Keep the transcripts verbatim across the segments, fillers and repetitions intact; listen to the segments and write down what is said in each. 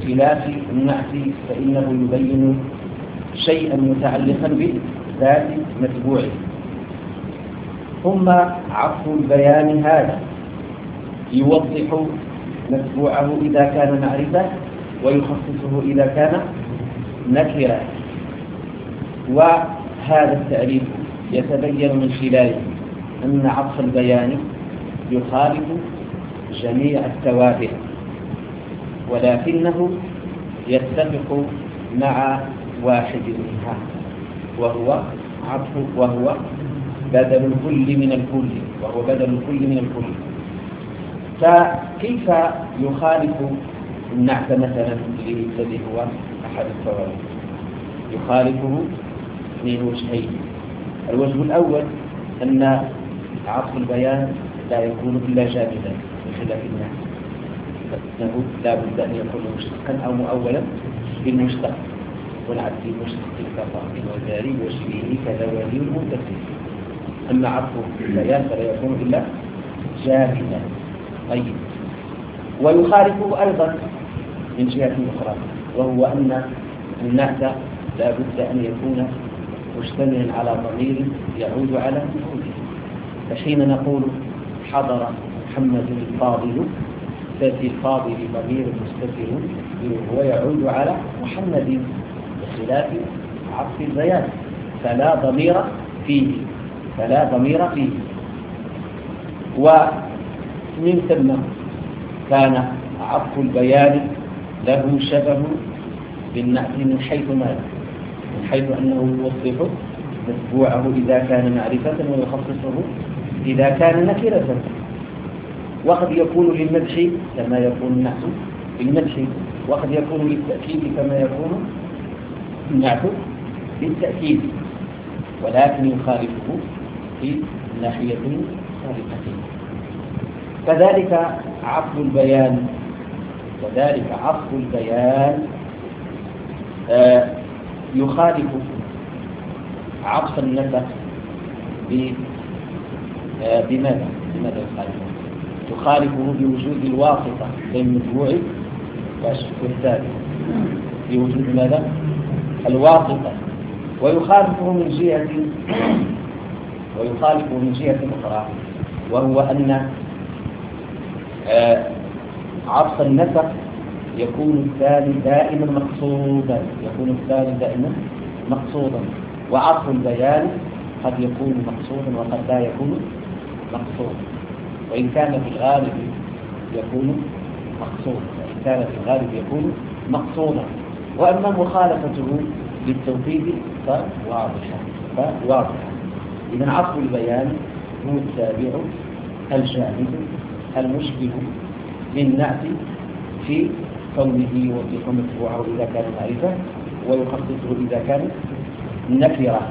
خلاف النعت فإنه يبين شيئا متعلقا بذات متبوعه. ثم عطف البيان هذا يوضح متبوعه إذا كان معرفة ويخصصه إذا كان نكرة. وهذا التعريف يتبين من خلاله أن عطف البيان يخالف جميع التوابع، ولكنه يتفق مع واحد منها، وهو عطف وهو بدل الكل من الكل وهو بدل الكل من الكل. فكيف يخالف النعت مثلا الذي هو أحد التوابع؟ يخالفه من وجهين. الوجه الأول أن عطف البيان لا يكون إلا جامدا بخلاف النعت، فإنه لا بد أن يكون مشتقا أو مؤولا بالمشتق، والعبد المشتق كفاق وجاري وشبيه كذا ولي المتصل. أما عطف البيان فلا يكون إلا جامدا. طيب، ويخالفه أيضا من جهة أخرى، وهو أن النعت لا بد أن يكون مشتملا على ضمير يعود على مفعوله. فحين نقول حضر محمد الفاضل، ففي الفاضل ضمير مستتر وهو يعود على محمد، بخلاف عطف البيان فلا ضمير فيه فلا ضمير فيه ومن ثم كان عطف البيان له شبه بالنعت من حيث ماذا؟ من حيث أنه يوضح متبوعه إذا كان معرفة ويخصصه إذا كان نكرة. وقد يكون للمدح كما يكون النعت للمدح، وقد يكون للتأكيد كما يكون النعت للتأكيد، ولكن يخالفه في ناحية سابقة. كذلك عطف البيان كذلك عطف البيان آه يخالف عطف النسق آه بماذا؟ بماذا يخالفه؟ يخالفه بوجود الواسطة بين المتبوع والثابت، بوجود ماذا؟ الواسطة. ويخالفه من جهة ويخالفه من جهة أخرى، وهو أن آه عطف النسق يكون الثاني دائما مقصودا يكون الثاني دائما مقصودا وعطف البيان قد يكون مقصودا وقد لا يكون مقصودا، وإن كان في الغالب يكون مقصودا وإن كان في الغالب يكون مقصودا. وأما مخالفته للتوحيد فواضحة فواضحة. إذن عطف البيان هو التابع الجامد المشبه للنعت في كونه يوضح متبوعه إذا كان معرفة ويخصصه إذا كان نكرة.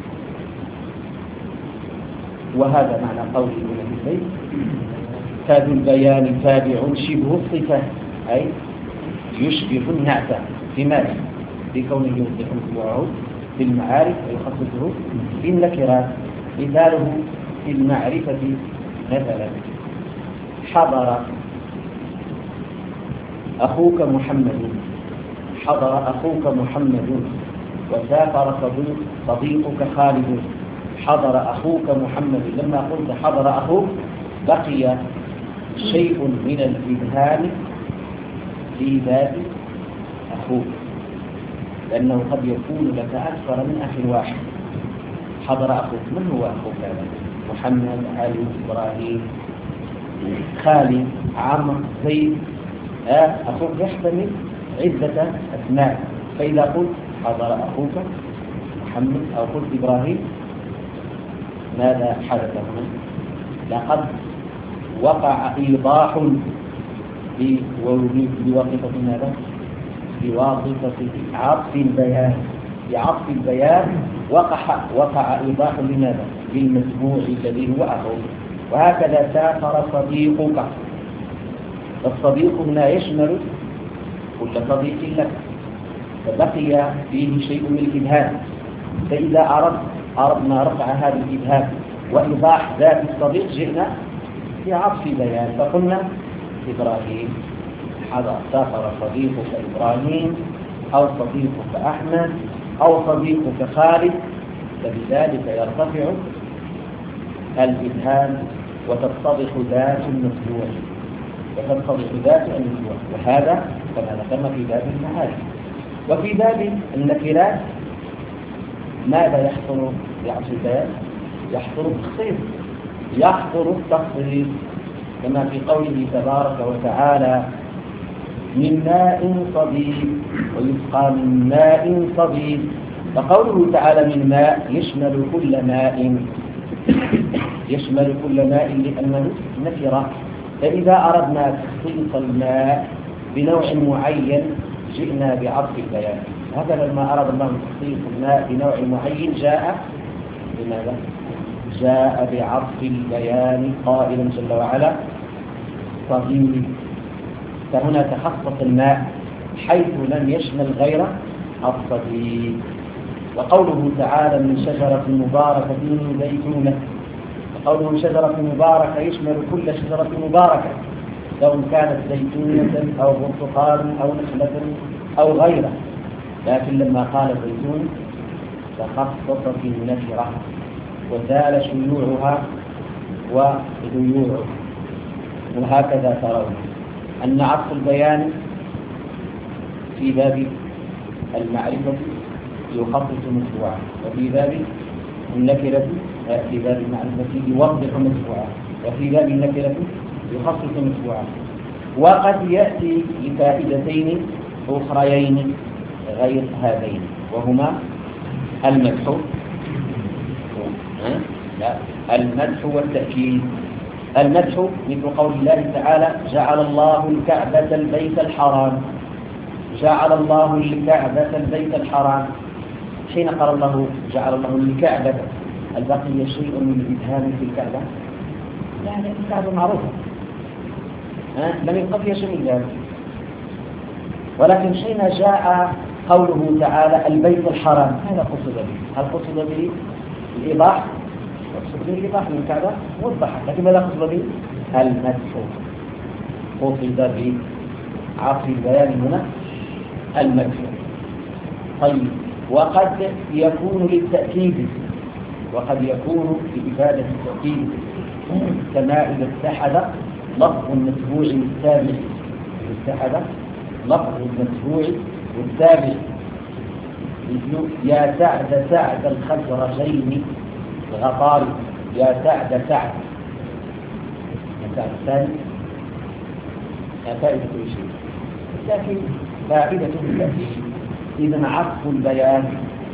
وهذا معنى قوله ابن البيت تاب البيان تابع شبه الصفة، أي يشبه النعت بماذا؟ بكونه يوضح متبوعه في المعارف ويخصصه في النكرات. مثاله في المعرفة مثلا حضر أخوك محمد حضر أخوك محمد وسافر صديقك خالد. حضر أخوك محمد، لما قلت حضر أخوك بقي شيء من الإبهام في ذات أخوك، لأنه قد يكون لك أكثر من أخ واحد. حضر أخوك، من هو أخوك هذا؟ محمد، علي، إبراهيم، خالد، عمرو، زيد. آه أخوك يحتمل عدة أسماء، فإذا قلت حضر أخوك محمد أو قلت إبراهيم ماذا حدث هنا؟ لقد وقع إيضاح بواسطة ماذا؟ بواسطة عطف البيان. بعطف البيان وقع وقع إيضاح لماذا؟ للمتبوع الذي هو أخوك. وهكذا سافر صديقك، الصديق هنا يشمل كل صديق لك، فبقي فيه شيء من الإبهام. فإذا أردت أردنا رفع هذا الإبهام وإيضاح ذات الصديق جئنا بعطف بيان، فقلنا إبراهيم حضر سافر صديقك إبراهيم أو صديقك أحمد أو صديقك خالد، فبذلك يرتفع الإبهام وتتضح ذات النفوع وتتضح ذات النفوع، وهذا كما ذكرنا في باب المعارف. وفي باب النكرات ماذا يحصل بعصر البيان؟ يحصل التخصيص يحصل التخصيص كما في قوله تبارك وتعالى من ماء صديد ويسقى من ماء صديد. فقوله تعالى من ماء يشمل كل ماء يشمل كل ماء لأنه نكرة. فإذا أردنا تخصيص الماء بنوع معين جئنا بعطف البيان. هذا لما أراد الله تخصيص الماء بنوع معين جاء بماذا؟ جاء بعطف البيان قائلا جل وعلا صديد. فهنا تخصص الماء حيث لم يشمل غير الصديد. وقوله تعالى من شجرة مباركة زيتونة، وقوله شجرة مباركة يشمل كل شجرة مباركة سواء كانت زيتونة أو برتقال أو نخلة أو غيره، لكن لما قال زيتون تخصص في النكرة وزال شيوعها وذيوعها. وهكذا ترون أن عطف البيان في باب المعرفة يخصص مشروعا، وفي باب النكرة في باب المعرفة يوضح مشروعا، وفي باب النكرة يخصص مشروعا. وقد يأتي لفائدتين أخريين غير هذين، وهما المدح لا المدح والتأكيد. المدح مثل قول الله تعالى جعل الله الكعبة البيت الحرام، جعل الله الكعبة البيت الحرام. حين قال الله جعل الله الكعبة هل بقي شيء من الإبهام في الكعبة؟ لا، لأن الكعبة معروفة لم يبقى فيها شيء من ذلك. ولكن حين جاء قوله تعالى البيت الحرام هذا قصد به. هل قصد به الإيضاح؟ قصد به الإيضاح من الكعبة وضحت، لكن ماذا قصد به؟ المدح. قصد به عطف البيان هنا المدح. طيب، وقد يكون للتأكيد، وقد يكون لإفادة التأكيد كما إذا اتحد لفظ المتبوع والتابع. إذا اتحد لفظ المتبوع والتابع مثل يا سعد سعد الخزرجين غطاري، يا سعد سعد يا سعد الثاني فائدة كل شيء، لكن فائدة التأكيد. إذا عطف البيان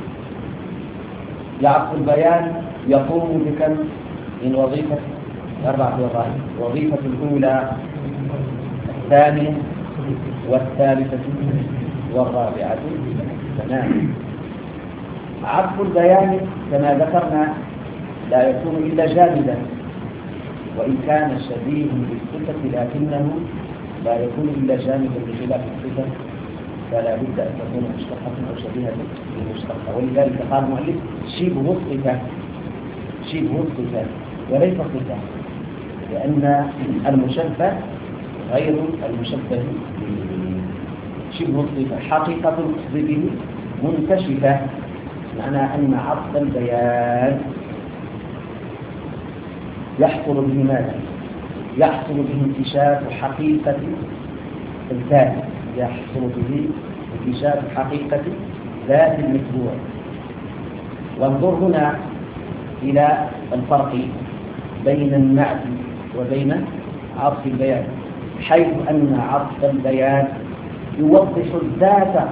عطف البيان يقوم بكم من وظيفة؟ أربعة وظائف. الوظيفة الأولى الثانية والثالثة والرابعة. تمام. عطف البيان كما ذكرنا لا يكون إلا جامدا، وإن كان شبيه بالصفة لكنه لا يكون إلا جامدا بخلاف الصفة، فلا بد أن تكون مشتقة أو شبيهة بالمشتقة. ولذلك قال المؤلف شبه الصفة، شبه الصفة وليس صفة، لأن المشبه غير المشبه به. شبه الصفة حقيقة القصد به منكشفة، معنى أن عطف البيان يحصل به ماذا؟ يحصل به انكشاف حقيقة الذات، يحصل به انكشاف حقيقة ذات المتبوع. وانظر هنا إلى الفرق بين النعت وبين عطف البيان، حيث أن عطف البيان يوضح الذات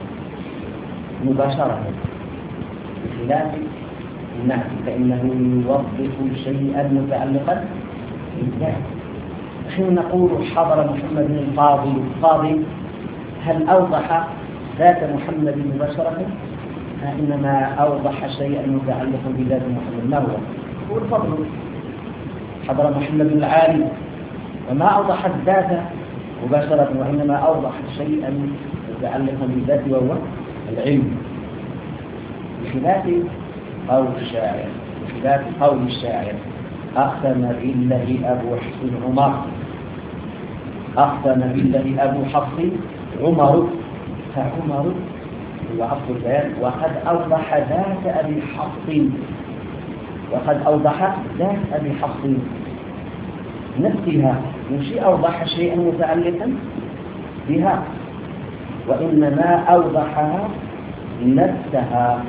مباشرة بخلاف النعت فإنه يوضح شيئا متعلقا بالذات. حين نقول حضر محمد الفاضل الفاضل، هل أوضح ذات محمد مباشرة؟ إنما أوضح شيئا متعلقا بذات محمد. ما هو؟ هو الفضل. حضر محمد العالم، وما أوضح الذات مباشرة، وإنما أوضح شيئا متعلقا بالذات وهو العلم، بخلاف قول الشاعر بخلاف قول الشاعر أقسم بالله أبو حسن عمر أقسم بالله أبو حفص عمر، فعمر هو عطف البيان. وقد أوضح ذات أبي حفص، وقد أوضح ذات أبي حفص نفسها، مش أوضح شيئا متعلقا بها، وإنما أوضحها نفسها.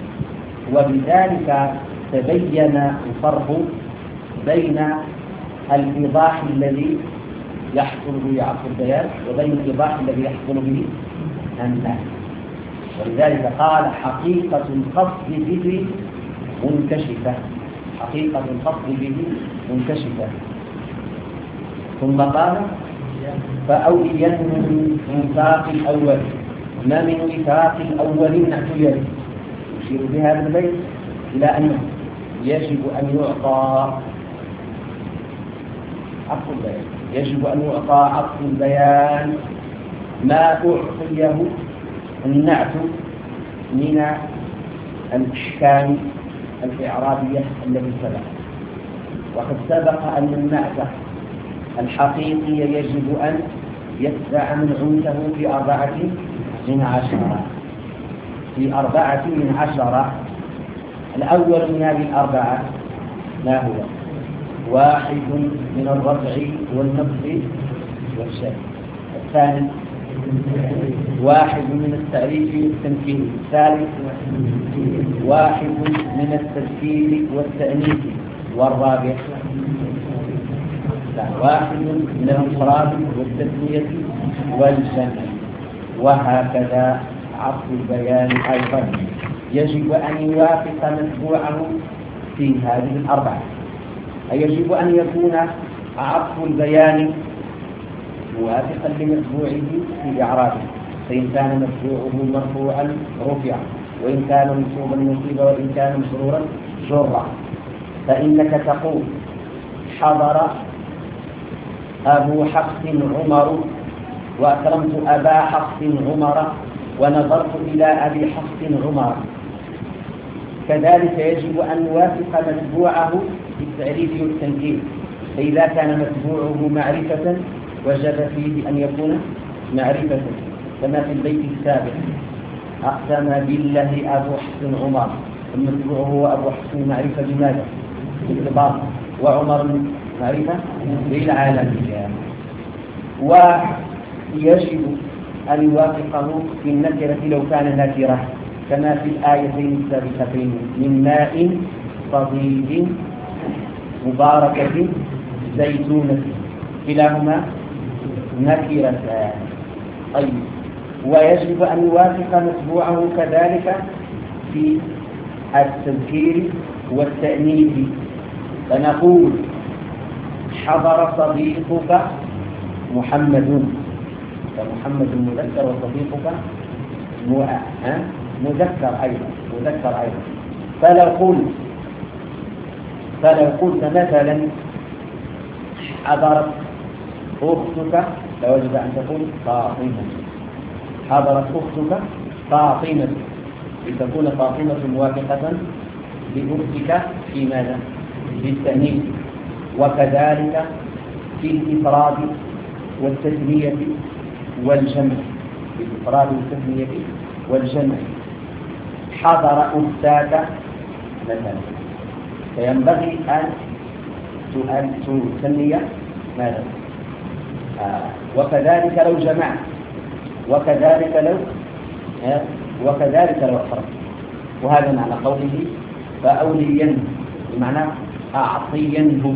وبذلك تبين الفرق بين الإيضاح الذي يحصل به عطف البيان وبين الإيضاح الذي يحصل به النهي. ولذلك قال حقيقة القصد به منكشفة، حقيقة القصد به منكشفة. ثم قال فأولين من وفاق الأول. ما من وفاق الأول نعتبر، يشير بهذا البيت إلى أنه يجب أن يعطى عطف البيان، يجب أن يعطى عطف البيان ما أعطيه النعت من الأحكام الإعرابية التي سبق. وقد سبق أن النعت الحقيقي يجب أن يتبع منعوته في أربعة من عشرة، في أربعة من عشرة. الأول من هذه الأربعة ما هو؟ واحد من الرفع والنصب والشد. الثاني واحد من التعريف والتمكين. الثالث واحد من التذكير والتأنيث. والرابع واحد من الإفراد والتثنية والجمع. وهكذا عطف البيان أيضا يجب أن يوافق متبوعه في هذه الأربعة. أي يجب أن يكون عطف البيان موافقا لمتبوعه في إعرابه، فإن كان متبوعه مرفوعا رفع، وإن كان منصوبا نصب، وإن كان مسرورا جر. فإنك تقول حضر أبو حفص عمر، وأكرمت أبا حفص عمر، ونظرت إلى أبي حفص عمر. كذلك يجب أن يوافق متبوعه في التعريف والتنكير، فإذا كان متبوعه معرفة وجب فيه أن يكون معرفة، كما في البيت السابق أقسم بالله أبو حفص عمر، المتبوع هو أبو حفص معرفة بماذا؟ بالإضافة، وعمر معرفة بالعالمية. ويجب أن يوافقه في النكرة لو كان نكرة، كما في الآيتين السابقتين من ماء صديد مباركة زيتونة، كلاهما نكرتان. طيب، ويجب أن يوافق متبوعه كذلك في التذكير والتأنيث، فنقول حضر صديقك محمد، فمحمد مذكر وصديقك مذكر أيضا مذكر أيضا. فلو قلت فلو قلت مثلا حضرت أختك لوجب أن تقول فاطمة، حضرت أختك فاطمة، لتكون فاطمة موافقة لأختك في ماذا؟ في التأنيث. وكذلك في الإفراد والتثنية والجمع، في الإفراد والتثنية والجمع. حضر أختاك مثلا، فينبغي أن تثني ماذا؟ آه. وكذلك لو جمعت، وكذلك لو آه. وكذلك لو أفرد. وهذا معنى قوله فأولينه، بمعنى أعطينه.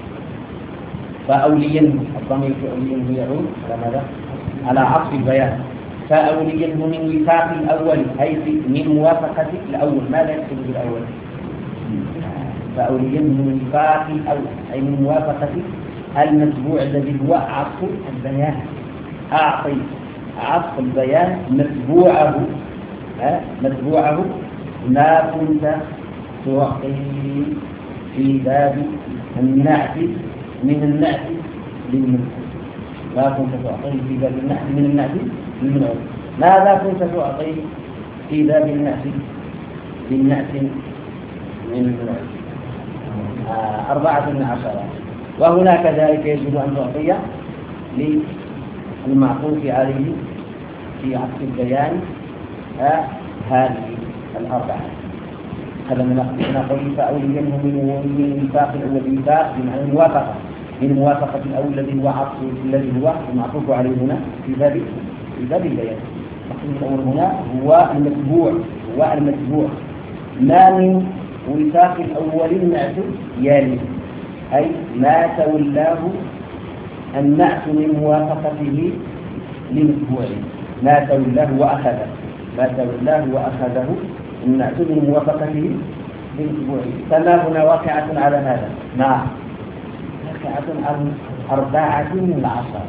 فأولينه، الضمير في أولينه يعود على ماذا؟ على عطف البيان. فأولينه من وفاق الأول، أي من موافقة الأول. ماذا يقصد بالأول؟ فأولينه من وفاق الأول، أي من موافقة المتبوع الذي هو عطف البيان. أعطي عطف البيان متبوعه متبوعه ما كنت تعطي في باب النعت من النعت للمنعوت، ما كنت تعطي في باب النعت من النعت للمنعوت. ماذا كنت تعطي في باب النعت للنعت من المنعوت؟ آه أربعة من عشرة. وهنا كذلك يجب أن تعطي للمعطوف عليه في عطف البيان هذه الأربعة. هذا من قوله فأولينه من ميثاق والميثاق بمعنى الموافقة، من موافقة الأول الذي هو عطف الذي هو المعطوف عليه هنا في باب في باب البيان. الأمر هنا هو المتبوع هو المتبوع ما من ميثاق الأول النعت يالي، أي ما تولاه النعت من موافقته لمتبوعه، ما تولاه وأخذه ما تولاه وأخذه النعت من موافقته لمتبوعه. فما هنا واقعة على هذا؟ ما واقعة على أربعة من عشرة،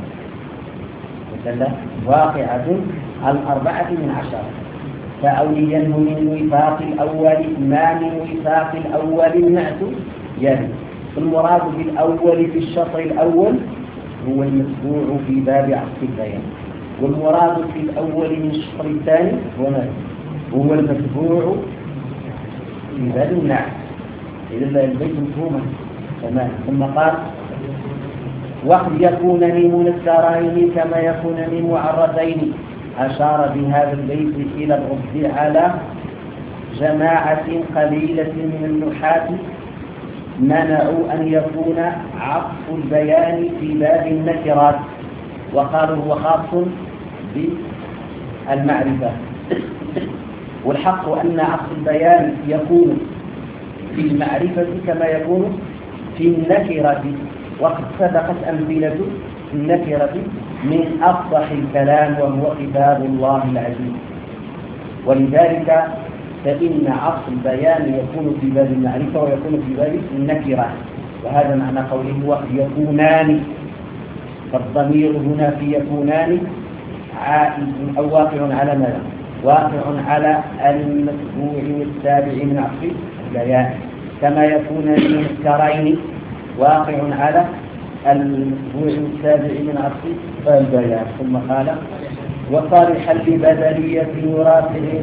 واقعة على أربعة من عشرة. فأولينه من ميثاق الأول ما من ميثاق الأول النعت يعني المراد بالأول في الشطر الأول هو المتبوع في باب عطف البيان، والمراد في الأول من الشطر الثاني هو هو المتبوع في باب النعت. إذا البيت مفهوما تمام. ثم قال وقد يكون من منكرين كما يكون من معرضين. أشار بهذا البيت إلى الرد على جماعة قليلة من النحاة منعوا أن يكون عطف البيان في باب النكرات، وقالوا هو خاص بالمعرفة. والحق أن عطف البيان يكون في المعرفة كما يكون في النكرة، وقد سبقت أمثلة النكرة من أفضح الكلام وهو كتاب الله العزيز. ولذلك فإن عطف البيان يكون في باب المعرفة ويكون في باب النكرة، وهذا معنى قوله وقد يكونان. فالضمير هنا في يكونان عائد أو واقع على ماذا؟ واقع على المتبوع والتابع من عطف البيان، كما يكون المنكرين واقع على المتبوع والتابع من عطف البيان. ثم قال وصالحا لبدلية مرافع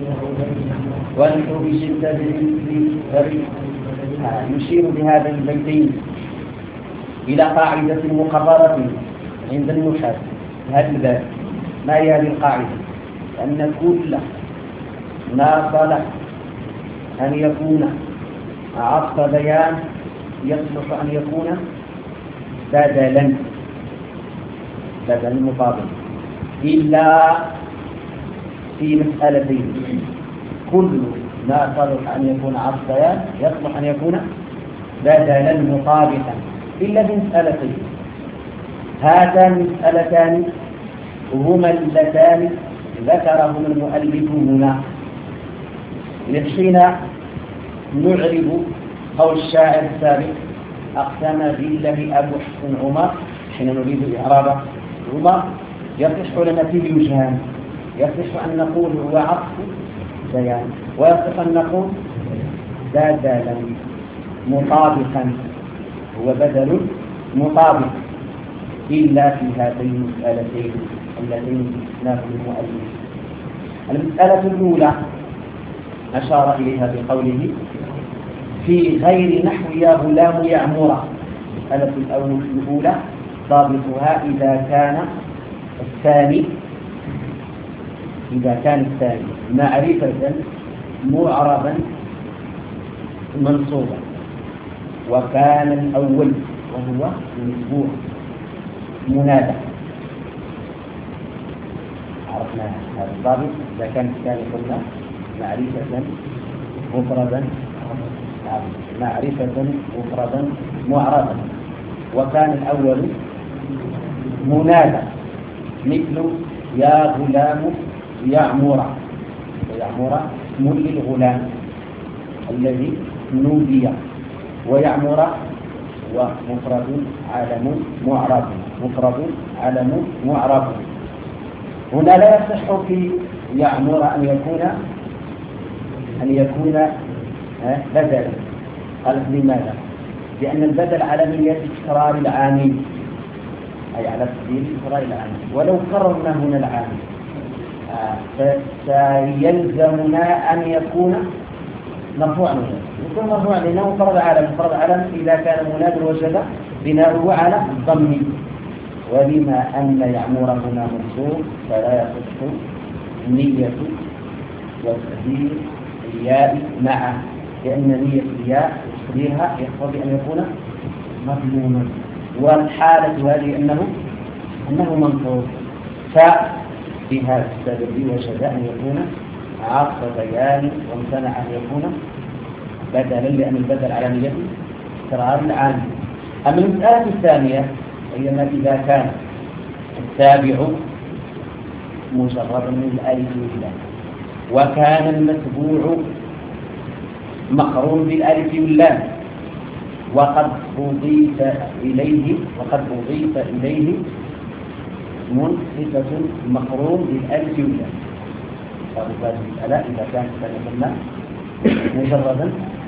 ونحو بشدة الفريق. يشير بهذا البيتين إلى قاعدة مقررة عند النحاة هذا الباب. ما هي هذه القاعدة؟ أن كل ما صلح أن يكون عطف بيان يصلح أن يكون بدلا بدلا مقابل، إلا في مسألتين. كل ما صلح أن يكون عطف بيان يصلح أن يكون بدلا مطابقا إلا في مسألتين. هاتان المسألتان هما اللتان ذكرهما المؤلف هنا. حين نعرب قول الشاعر السابق أقسم بالله أبو حسن عمر، حين نريد إعراب عمر يصح لنا فيه وجهان. يصح أن نقول هو عطف بيان، ويصح أن نقول بدلا مطابقا، هو بدل مطابق، إلا في هاتين المسألتين اللتين ذكرناها المؤلف. المسألة الأولى أشار إليها بقوله في غير نحو يا غلام يعمر. المسألة الأولى ضابطها إذا كان الثاني إذا كان الثاني معرفة معربا منصوبا، وكان الأول وهو المتبوع منادى. عرفنا هذا الضابط. إذا كان الثاني قلنا معرفة مفردا معرفة مفردا معربا، وكان الأول منادى مثل يا غلام يعمر. ويعمر اسم للغلام الذي نودي، ويعمر ومفرد علم معرب مفرد علم معرب. هنا لا يصح في يعمر أن يكون أن يكون بدلا. قال لماذا؟ لأن البدل على نية تكرار العامل، أي على سبيل تكرار العامل. ولو كررنا هنا العامل فسيلزمنا أن يكون مرفوعا. يكون مرفوعا لأنه فرض علم. فرض علم إذا كان مناد وجب بناؤه على الضم، ولما أن يعمر هنا منصوب فلا يصح نية وتقدير الياء معه، لأن نية الياء وتقديرها يقتضي أن يكون مضموما، والحالة هذه أنه أنه منصوب. ففي هذا السبب وجب أن يكون عطف بيان، وامتنع أن يكون بدلا، لأن البدل على نية إكرار العامل. أما المسألة الثانية هي ما إذا كان التابع مجرد من الألف واللام، وكان المتبوع مقرون بالألف واللام، وقد أضيف إليه وقد أضيف إليه صفة مقرون بالألف واللام. هذه المسألة إذا كانت كما مجردا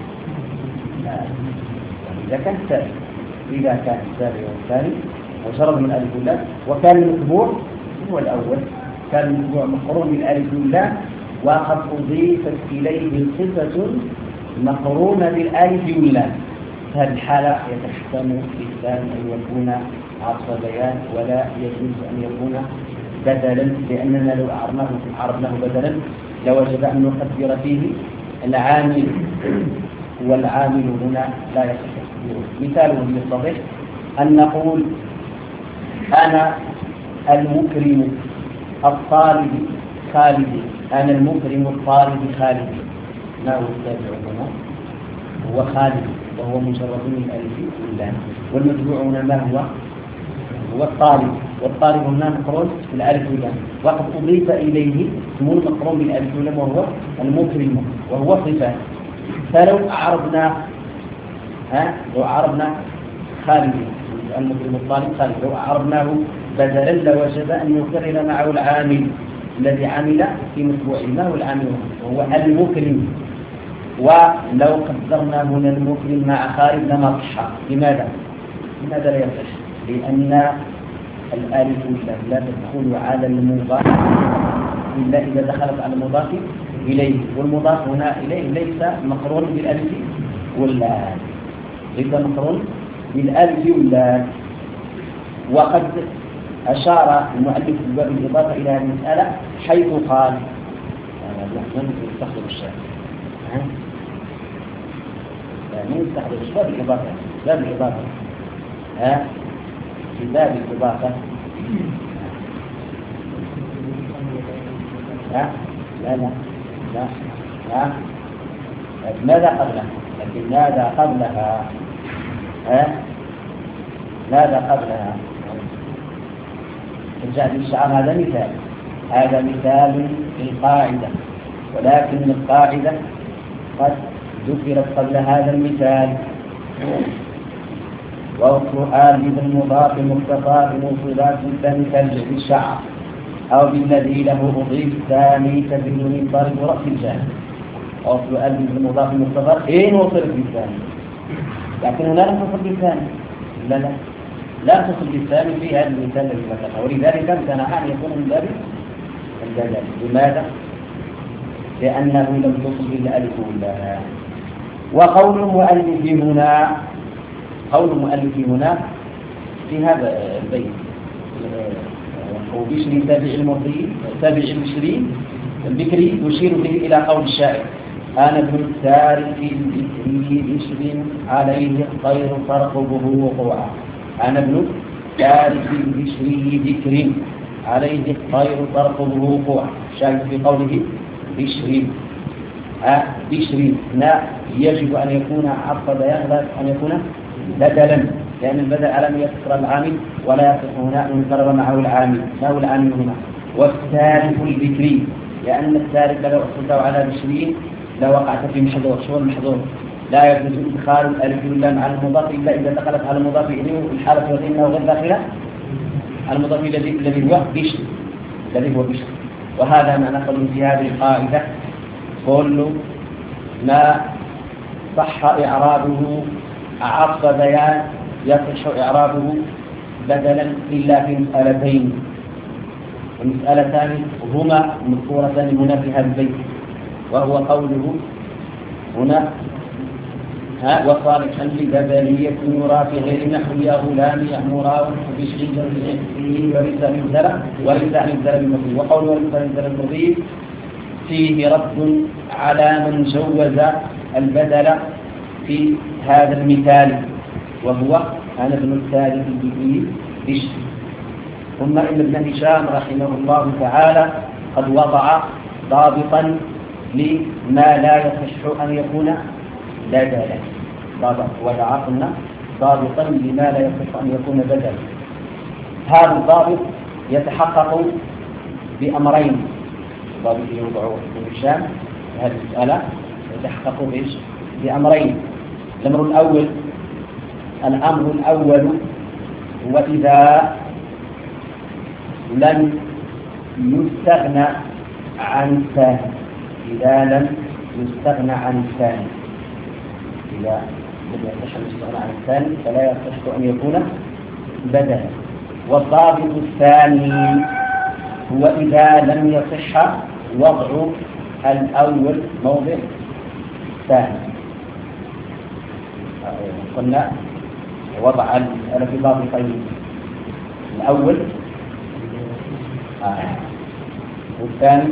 إذا كان الثاني إذا كان الثاني والثاني مجرد من الألف واللام، وكان المتبوع هو الأول، كان المتبوع مقرون بالألف واللام وقد أضيفت إليه صفة مقرونة بالألف واللام. هذه الحالة يتحتم الإسلام أن يكون عطف بيان ولا يجوز أن يكون بدلا، لأننا لو أعرناه عرفناه بدلا لوجب أن نقدر فيه العامل، والعامل هنا لا يصح تقديره. مثاله يتضح أن نقول أنا المكرم الطالب خالد، أنا المكرم الطالب خالد. ما هو التابع هنا؟ هو خالد، وهو مجرد من الألف واللام، والمتبوع هنا ما هو؟ هو الطالب، والطالب هنا مقرون بالألف واللام، وقد أضيف إليه اسم مقرون بالألف واللام وهو المكرم، وهو صفة. فلو أعربنا ها لو أعربنا خالد المكرم الطالب خالد، لو أعربناه بدلا لوجب أن يكرر معه العامل الذي عمل في متبوعه. ما هو العامل؟ وهو المكرم. ولو قدرنا هنا المكرم مع خالد لما صح. لماذا؟ لماذا لا يصح؟ لأن الألف لا تدخل على المضاف إلا إذا دخلت على المضاف إليه، والمضاف هنا إليه ليس مقرون بالألف واللام، ليس مقرون بالألف واللام. وقد أشار المؤلف في باب الإضافة إلى هذه المسألة حيث قال من يستخدم الشارع من يستخدم باب الإضافة باب الإضافة ها في باب الإضافة ها لا لا لا ها ماذا قبلها؟ لكن ماذا قبلها؟ ها ماذا قبلها؟ الجعل الشعر هذا مثال، هذا مثال للقاعدة، ولكن القاعدة قد ذكرت قبل هذا المثال. وأصل آل بالمضاف مقتضى بموصلات الثاني كالجعل الشعر، أو بالذي له أضيف ثاني كبدون ضرب رأس الجانب. أصل آل بالمضاف مقتضى إن وصلت بالثاني، لكن هنا لم تصل بالثاني، لا لا لا تصل بالثاني في هذا المثال الذي ذكرناه، ولذلك امتنع أن يكون من باب الدلالة. لماذا؟ لأنه لم تصل بالألف واللام. وقول المؤلف هنا قول المؤلف هنا في هذا البيت وبشر تابع المرضي تابع البشري البكري يشير به إلى قول الشاعر أنا ابن التارك البكري بشر عليه الطير ترقبه وقوعا. أنا ابن التارك البشري بكري عليه الطير ترقبه وقوعا. شاهد في قوله بشري أه بشري لا يجب أن يكون عطف بيان أن يكون بدلا، لأن البدل على يكسر العامل ولا يصح هنا أن يضرب معه العامل. ما هو العامل هنا؟ والتارك البكري، لأن التارك لو أصلته على بشرين لوقعت في محظور. شو المحظور؟ لا يجوز إدخال الألف واللام على المضاف إلا إذا دخلت على المضاف إليه الحالة التي أنه غير داخلة المضاف الذي الذي هو بشر الذي هو بشر. وهذا ما نقول في هذه القاعدة كل ما صح إعرابه عطف بيان يصح إعرابه بدلا إلا في مسألتين، المسألتان هما مذكورتان هنا في هذا البيت، وهو قوله هنا ها وصالحا لبدلية يرى في غير نحو يا غلام يأمرا بشيء وليس نزل وليس نزل بالمضي. وقول وليس نزل بالمضي فيه رد على من جوز البدل في هذا المثال، وهو أنا ابن الثالث به بشر. ثم إن ابن هشام رحمه الله تعالى قد وضع ضابطا لما لا يصح أن يكون بدلا. وضع قلنا ضابطا لما لا يصح أن يكون بدلا. هذا الضابط يتحقق بأمرين. الضابط يوضع ابن هشام هذه المسألة يتحقق بإيش؟ بأمرين. الأمر الأول الأمر الأول هو إذا لم يستغنى عن الثاني. إذا لم يستغنى عن الثاني إذا لم يصح أن يستغنى عن الثاني فلا يصح أن يكون بدلا. والضابط الثاني هو إذا لم يصح وضع الأول موضع الثاني. قلنا وضع المسألة في ضابطين. الأول آه. والثاني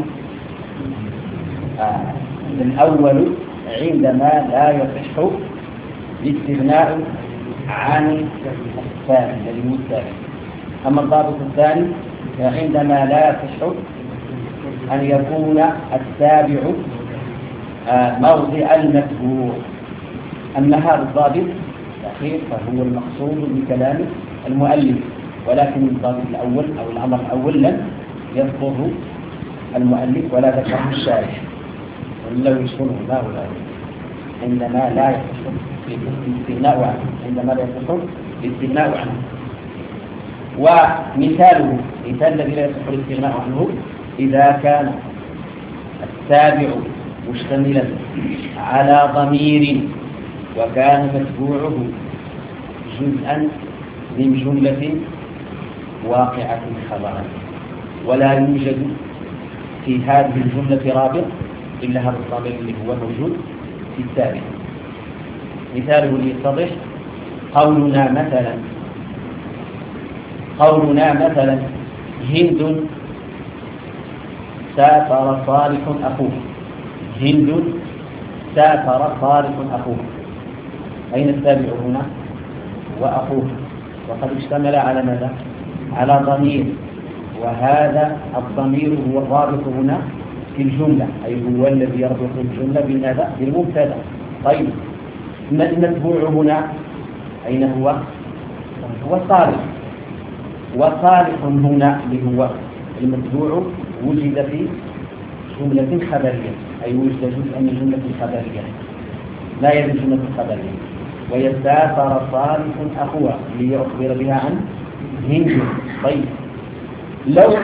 آه. الأول عندما لا يصح الاستغناء عن الثاني الذي هو الثاني. أما الضابط الثاني عندما لا يصح أن يكون التابع آه موضع المتبوع. أما هذا الضابط الأخير فهو المقصود بكلام المؤلف، ولكن الضابط الأول أو الأمر الأول لم يذكره المؤلف ولا ذكره الشارح، ولو يشكره ما هو الأول عندما لا يصح الاستغناء عنه عندما لا يصح الاستغناء عنه. ومثاله مثال الذي لا يصح الاستغناء عنه إذا كان التابع مشتملا على ضمير وكان متبوعه جزءا من جملة واقعة خبرا، ولا يوجد في هذه الجملة رابط إلا هذا الضمير اللي هو موجود في التابع. مثاله ليتضح قولنا مثلا قولنا مثلا هند سافر صالح أخوه. هند سافر صالح أخوه. أين التابع هنا؟ وأخوه، وقد اشتمل على ماذا؟ على ضمير، وهذا الضمير هو الرابط هنا في الجملة، أي هو الذي يربط الجملة بماذا؟ بالمبتدأ. طيب المتبوع هنا أين هو؟ هو صالح. وصالح هنا اللي هو المتبوع وجد في جملة خبرية، أي وجد جزءا من جملة خبرية لا يجوز جملة خبرية. ويسافر صالح أخوه ليخبر بها عن هند. طيب لو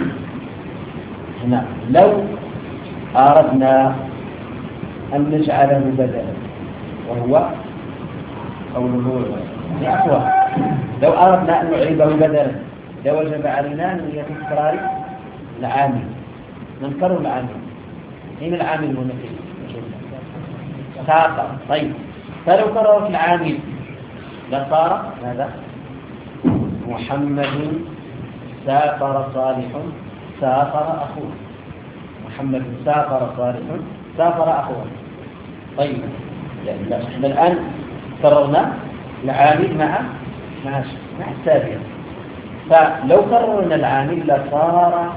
هنا لو أردنا أن نجعله بدلا، وهو قوله أخوه، لو أردنا أن نعيبه بدلا لوجب علينا أن يتكرار العامل. ننكر العامل. أين العامل هنا في سافر؟ طيب فلو كررت العامل لصار ماذا؟ محمد سافر صالح سافر أخوه. محمد سافر صالح سافر أخوه. طيب يعني احنا الآن كررنا العامل مع مع مع التابع، فلو كررنا العامل لصار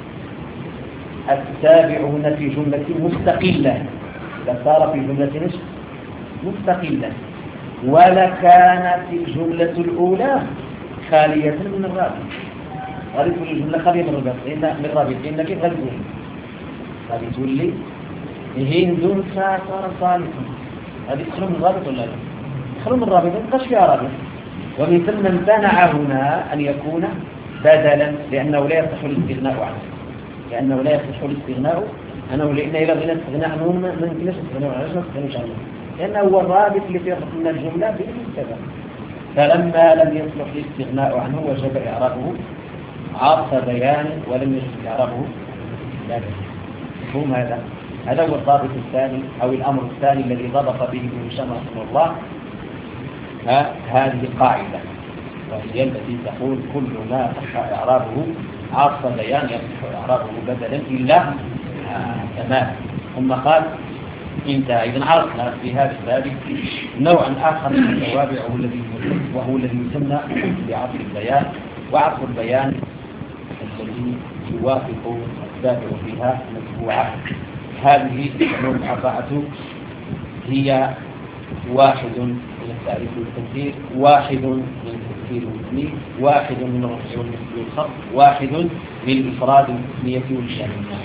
التابع هنا في جملة مستقلة، لصار في جملة مستقلة، ولكانت الجملة الأولى خالية من الرابط. غادي تقول الجملة خالية من الرابط من الرابط لأن كيف غادي تقول؟ غادي تقول لي هند سافر صالح، هذه تخرج من الرابط ولا لا؟ تخرج من الرابط، ما تبقاش فيها رابط. ومن ثم امتنع هنا أن يكون بدلا لأنه لا يصح الاستغناء عنه، لأنه لا يصح الاستغناء عنه، لأن إذا غنى استغناء عنه ما يمكنش الاستغناء عنه. علاش ما نستغنيش عنه؟ لأنه هو الرابط اللي فيه من الجملة بالمبتدأ. فلما لم يصلح الاستغناء عنه وجب إعرابه عطف بيان، ولم يصلح إعرابه لا بيان. مفهوم هذا؟ هذا هو الضابط الثاني أو الأمر الثاني الذي ضبط به ابن هشام رحمه الله هذه القاعدة، وهي التي تقول كل ما صح إعرابه عاص البيان يصح إعرابه بدلا إلا تمام. ثم قال انتهى. إذن عرفنا في هذا الباب نوعا آخر من التوابع وهو الذي يسمى بعطف البيان، وعطف البيان الذي يوافق التابع فيها متبوعة. هذه الأمور الأربعة هي واحد من التعريف والتنكير، واحد من التذكير والتأنيث، واحد من الرفع والنصب والخفض، واحد من الإفراد والتثنية والشأن.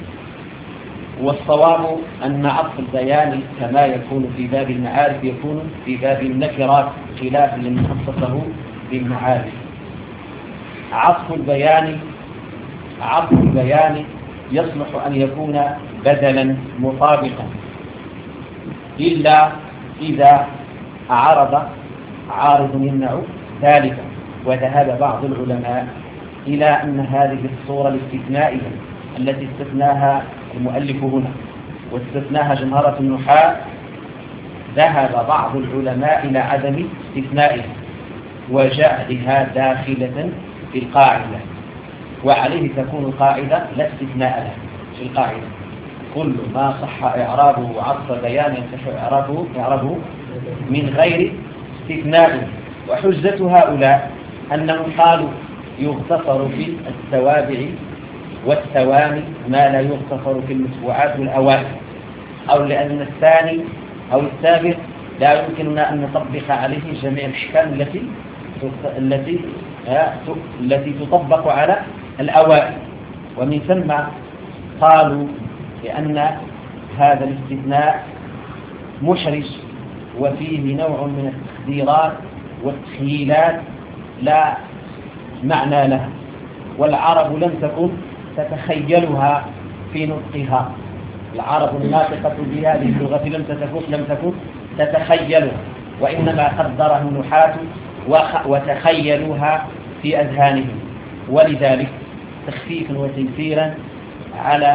والصواب أن عطف البيان كما يكون في باب المعارف يكون في باب النكرات خلافا لمن خصصه بالمعارف. عطف البيان عطف البيان يصلح أن يكون بدلا مطابقا إلا إذا عرض عارض يمنع ذلك. وذهب بعض العلماء إلى أن هذه الصورة الاستثنائية التي استثناها المؤلف هنا واستثناها جمهرة النحاة، ذهب بعض العلماء إلى عدم استثنائها وجعلها داخلة في القاعدة، وعليه تكون القاعدة لا استثناء لها في القاعدة. كل ما صح إعرابه وعطف بيان يصح إعرابه إعرابه من غير استثناء. وحجة هؤلاء أنهم قالوا يغتفر في التوابع والثواني ما لا يغتفر في المتبوعات والأوائل، أو لأن الثاني أو السابق لا يمكننا أن نطبق عليه جميع الأحكام التي التي التي تطبق على الأوائل. ومن ثم قالوا لأن هذا الاستثناء محرج وفيه نوع من التخديرات والتخييلات لا معنى لها، والعرب لم تكن تتخيلها في نطقها. العرب الناطقة بهذه اللغة لم تكن لم تكن تتخيلها، وإنما قدرها النحاة وتخيلوها في أذهانهم. ولذلك تخفيفا وتيسيرا على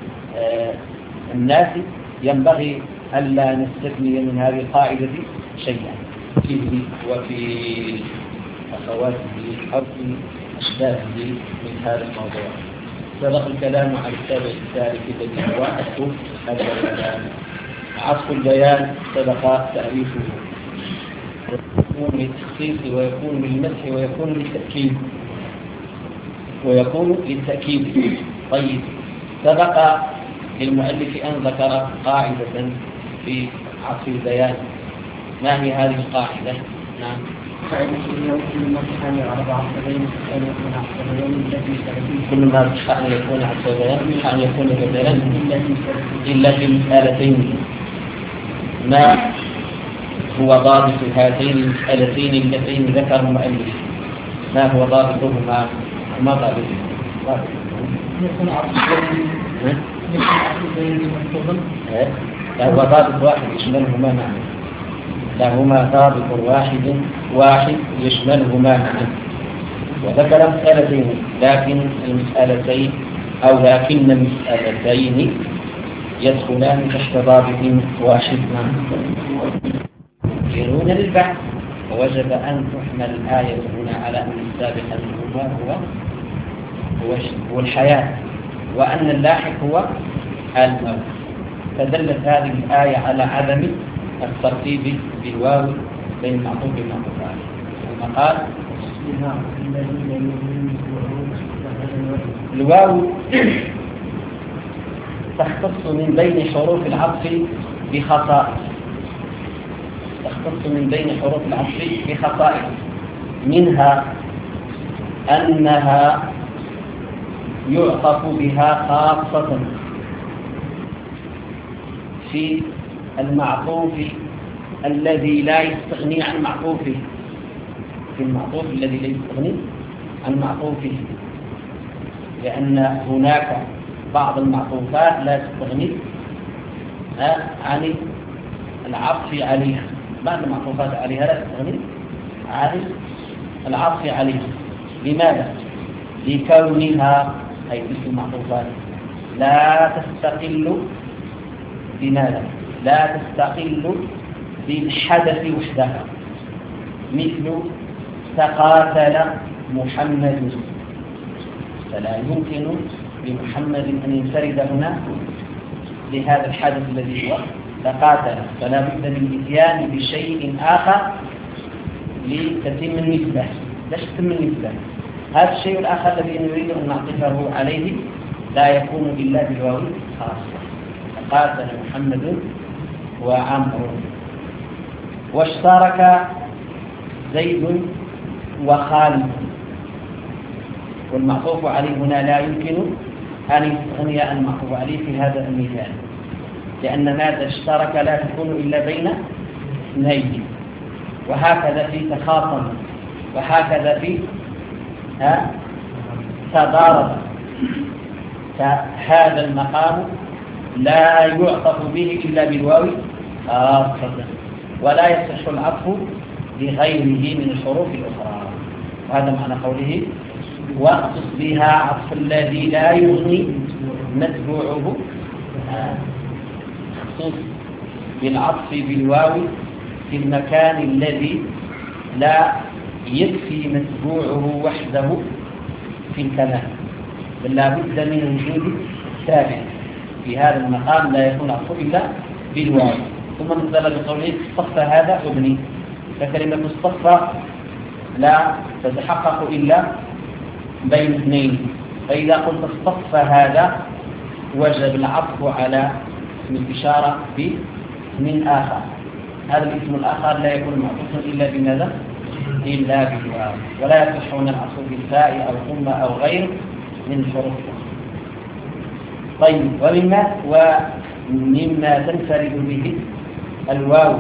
الناس ينبغي ألا نستثني من هذه القاعدة شيئا فيه وفي أخواته أو في أشباهه من هذا الموضوع. سبق الكلام عن التابع الثالث الذي هو عطف البيان. عطف البيان سبق تعريفه، يكون للتخصيص ويكون للمدح ويكون للتأكيد ويكون للتأكيد. طيب، سبق للمؤلف أن ذكر قاعدة في عطف البيان. ما هي هذه القاعدة؟ نعم. قاعدة كل ما صح أن يعرض عطف بيان أن يكون عطف بيان كل ما صح أن يكون عطف بيان أن يكون بدلا إلا في مسألتين. ما هو ضابط هاتين المسألتين اللتين ذكر المؤلف؟ ما هو ضابطهما؟ ما ضابطهما؟ يكون عطف بيان يكون عطف بيان مفضل. لا، هو ضابط واحد يشملهما معا. لهما ضابط واحد واحد يشملهما معا. وذكر مسألتين، لكن المسألتين أو لكن المسألتين يدخلان تحت ضابط واحد معا. يرون للبحث، ووجب أن تحمل الآية هنا على أن السابق منهما هو هو الحياة، وأن اللاحق هو الموت. فدلت هذه الآية على عدم الترتيب بالواو بين المعطوف والمعطوف عليه. ثم قال الواو تختص من بين حروف العطف بخصائص تختص من بين حروف العطف بخصائص منها أنها يعطف بها خاصة في المعطوف الذي لا يستغني عن معطوفه في المعطوف الذي لا يستغني عن معطوفه، لأن هناك بعض المعطوفات لا تستغني عن العطف عليها. بعض المعطوفات عليها لا تستغني عن العطف عليها. لماذا؟ لكونها أي مثل المعطوفات لا تستقل لماذا؟ لا تستقل بالحدث وحدها، مثل تقاتل محمد، فلا يمكن لمحمد أن ينفرد هنا لهذا الحدث الذي هو تقاتل، فلا بد من الاتيان بشيء آخر لتتم النسبة. لا تتم النسبة. هذا الشيء الآخر الذي نريد أن نعطفه عليه لا يكون إلا بالواو خاصة. تقاتل محمد وعمرو، واشترك زيد وخالد، والمعطوف عليه هنا لا يمكن أن يستغني المعطوف عليه في هذا المثال، لأن ماذا اشترك لا تكون إلا بين اثنين، وهكذا في تخاصم، وهكذا في تضارب. فهذا المقام لا يعطف به إلا بالواو خاصة، ولا يصح العطف بغيره من الحروف الأخرى. وهذا معنى قوله واخصص بها عطف الذي لا يغني متبوعه، خصوص بالعطف بالواو في المكان الذي لا يكفي متبوعه وحده في الكلام، بل لا بد من وجود ثابت. في هذا المقام لا يكون عطف إلا بالواو. ثم نزل بقوله اصطفى هذا ابني، فكلمة اصطفى لا تتحقق إلا بين اثنين، فإذا قلت اصطفى هذا وجب العطف على اسم الإشارة باسم آخر. هذا الاسم الآخر لا يكون معطوفا إلا بماذا؟ إلا بالواو، ولا يصحون العطف بالفاء أو ثم أو غير من الحروف. طيب، ومما ومما تنفرد به الواو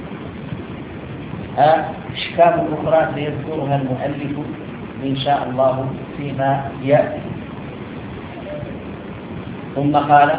أشكال أخرى سيذكرها المؤلف إن شاء الله فيما يأتي. ثم قال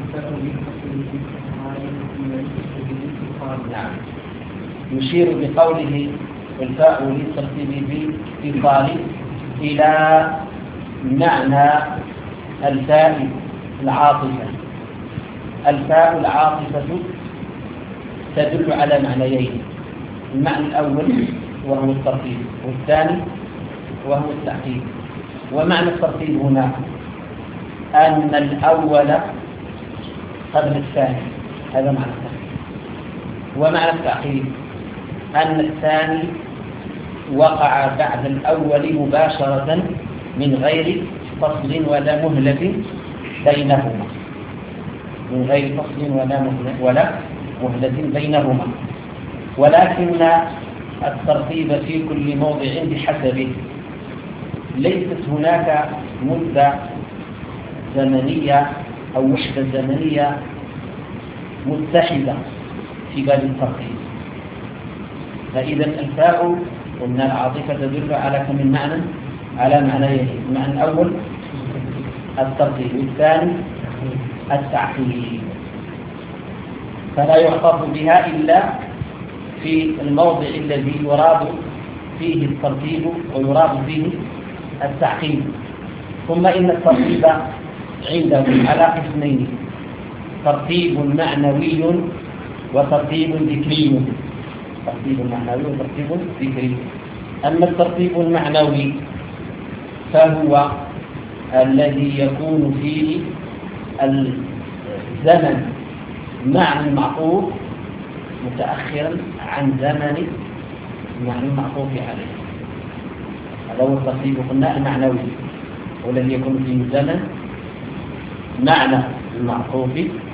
نعم، يشير بقوله الفاء للترتيب باتصال إلى معنى الفاء العاطفة. الفاء العاطفة تدل على معنيين، المعنى الأول وهو الترتيب، والثاني وهو التعقيب. ومعنى الترتيب هنا أن الأول قبل الثاني، هذا معنى الترتيب. ومعنى التعقيب أن الثاني وقع بعد الأول مباشرة من غير فصل ولا مهلة بينهما، من غير فصل ولا مهلة ولا مهلة بينهما، ولكن الترتيب في كل موضع بحسبه. ليست هناك مدة زمنية أو وحدة زمنية متحدة في باب الترتيب. فإذا الفاء قلنا العاطفة تدل على كم من معنى؟ على معنيين، المعنى الأول الترتيب، والثاني التعقيب. فلا يعطف بها إلا في الموضع الذي يراد فيه الترتيب ويراد فيه التعقيب. ثم إن الترتيب عندهم على قسمين، ترتيب معنوي وترتيب ذكري. ترتيب معنوي وترتيب ذكري. أما الترتيب المعنوي فهو الذي يكون فيه الزمن مع المعطوف متأخرا عن زمن مع المعطوف عليه. هذا هو الترتيب قلنا المعنوي، والذي يكون فيه الزمن معنى المعطوف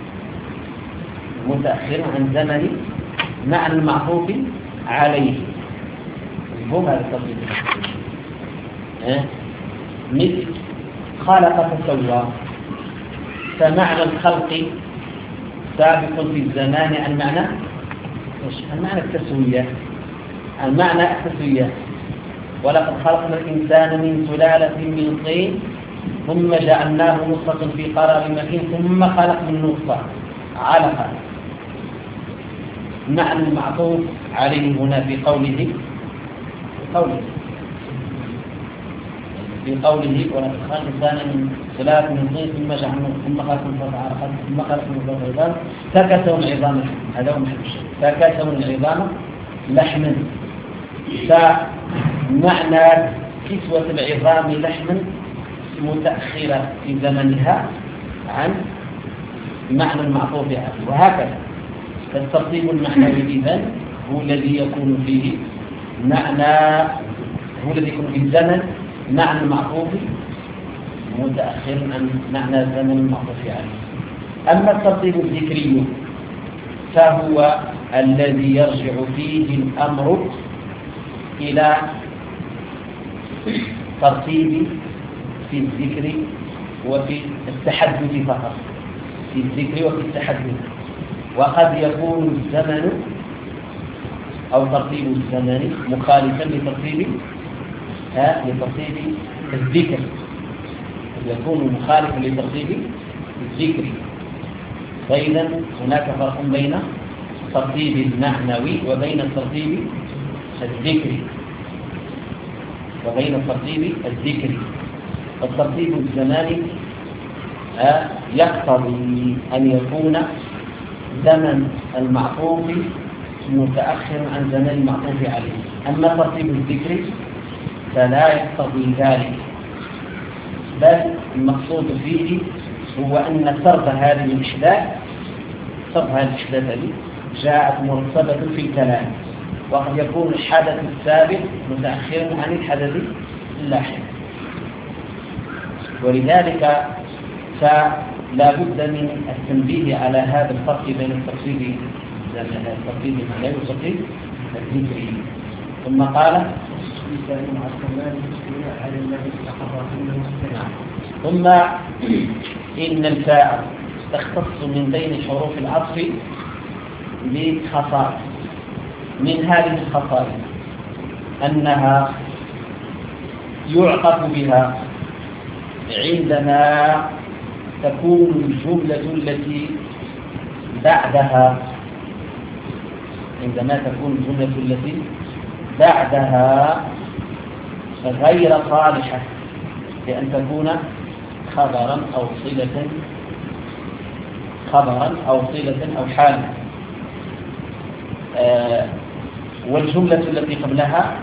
متأخرا عن زمن مع المعطوف عليه. هم هذا الترتيب. أه؟ مثل خلق فسوى، فمعنى الخلق سابق في الزمان عن معنى المعنى التسوية، المعنى التسوية. ولقد خلقنا الإنسان من سلالة من طين ثم جعلناه نطفة في قرار مكين ثم خلقنا النطفة علقة. معنى المعطوف عليه هنا في قوله في قوله في قوله ولقد خلقنا الإنسان من سلالة من طين ثم جعلنا ثم خلقنا فوق عرقا ثم خلقنا فوق عظام فكسون العظام لحما. هذا هو محل الشيء، فكسون العظام لحما. فمعنى كسوة العظام لحما متأخرة في زمنها عن معنى المعطوف عليه، وهكذا. فالترتيب المعنوي إذن هو الذي يكون فيه معنى، هو الذي يكون في الزمن معنى المعطوف متأخر عن معنى الزمن المعطوف عليه. أما الترتيب الذكري فهو الذي يرجع فيه الأمر إلى ترتيب في الذكر وفي التحدث فقط، في الذكر وفي التحدث. وقد يكون الزمن أو ترتيب الزمن مخالفا لترتيب ها لترتيب الذكر، يكون مخالفا لترتيب الذكر. فإذا هناك فرق بين الترتيب المعنوي وبين الترتيب الذكري وبين الترتيب الذكري. الترتيب الزماني يقتضي أن يكون زمن المعطوف متأخر عن زمن المعطوف عليه. أما الترتيب الذكري فلا يقتضي ذلك، بل المقصود فيه هو أن سرد هذه الإحداث سرد هذه الإحداث هذه جاءت مرتبة في الكلام، وقد يكون الحدث السابق متأخرا عن الحدث اللاحق. ولذلك فلا بد من التنبيه على هذا الفرق بين الترتيب الترتيب المعنوي والترتيب الذكري. ثم قال ثم إن الفاء تختص من بين حروف العطف بخصائص. من هذه الخصائص أنها يعطف بها عندما تكون الجملة التي بعدها عندما تكون الجملة التي بعدها غير صالحة لأن تكون خبرا أو صلة خبرا أو صلة أو حالا. آه والجملة التي قبلها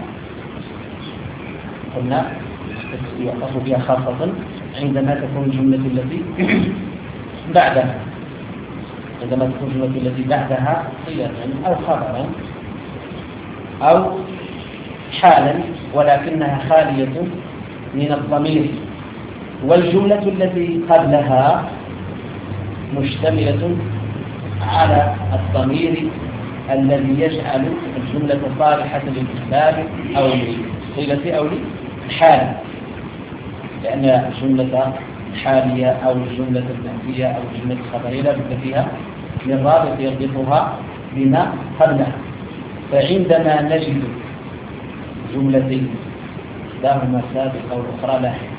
قلنا يعطف بها خاصة عندما تكون الجملة التي بعدها عندما تكون الجملة التي بعدها صلة أو خبرا أو حالا ولكنها خالية من الضمير. والجملة التي قبلها مشتملة على الضمير الذي يجعل الجملة صالحة للإسلام أو للصلة أو للحال، لأن الجملة الحالية أو الجملة النفسية أو الجملة الخبرية لا بد فيها من رابط يربطها بما قبلها. فعندما نجد جملتين إحداهما سابقة والأخرى لاحقة،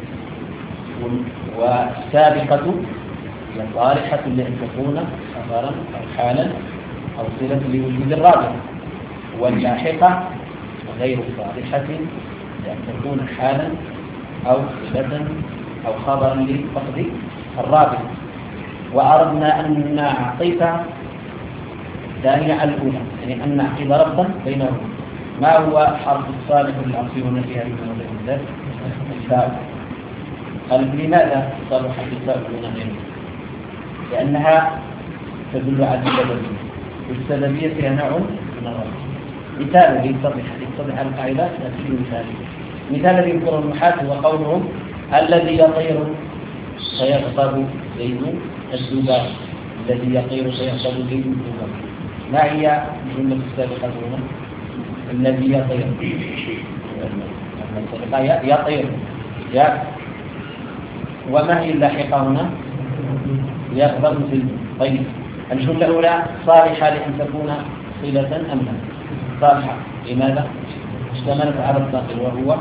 والسابقة هي صالحة لأن تكون خبرا أو حالا أو صلة لوجود الرابط، واللاحقة غير صالحة لأن تكون حالا أو صلة أو خبرا لفقد الرابط. وأردنا أن نعطف الثانية على الأولى، يعني أن نعقد ربطا بينهما. ما هو حرف الصالح للعطف هنا في هذه الموضوع؟ الفاء. قال لماذا صالح الفاء هنا غيره؟ لأنها تدل على السببية، والسببية فيها نوع من الربط. مثال يتضح يتضح على القاعدة في مثال مثال الذي يذكره المحاسب وقولهم الذي يطير سيغضب زيد الذباب، الذي يطير سيغضب زيد الذباب. ما هي الجملة السابقة هنا؟ الذي يطير يطير يا وما هي اللاحقة هنا؟ يغضب زيد. طيب الجملة الأولى صالحة لأن تكون صلة أم لا؟ صالحة. لماذا؟ اشتملت على الداخل وهو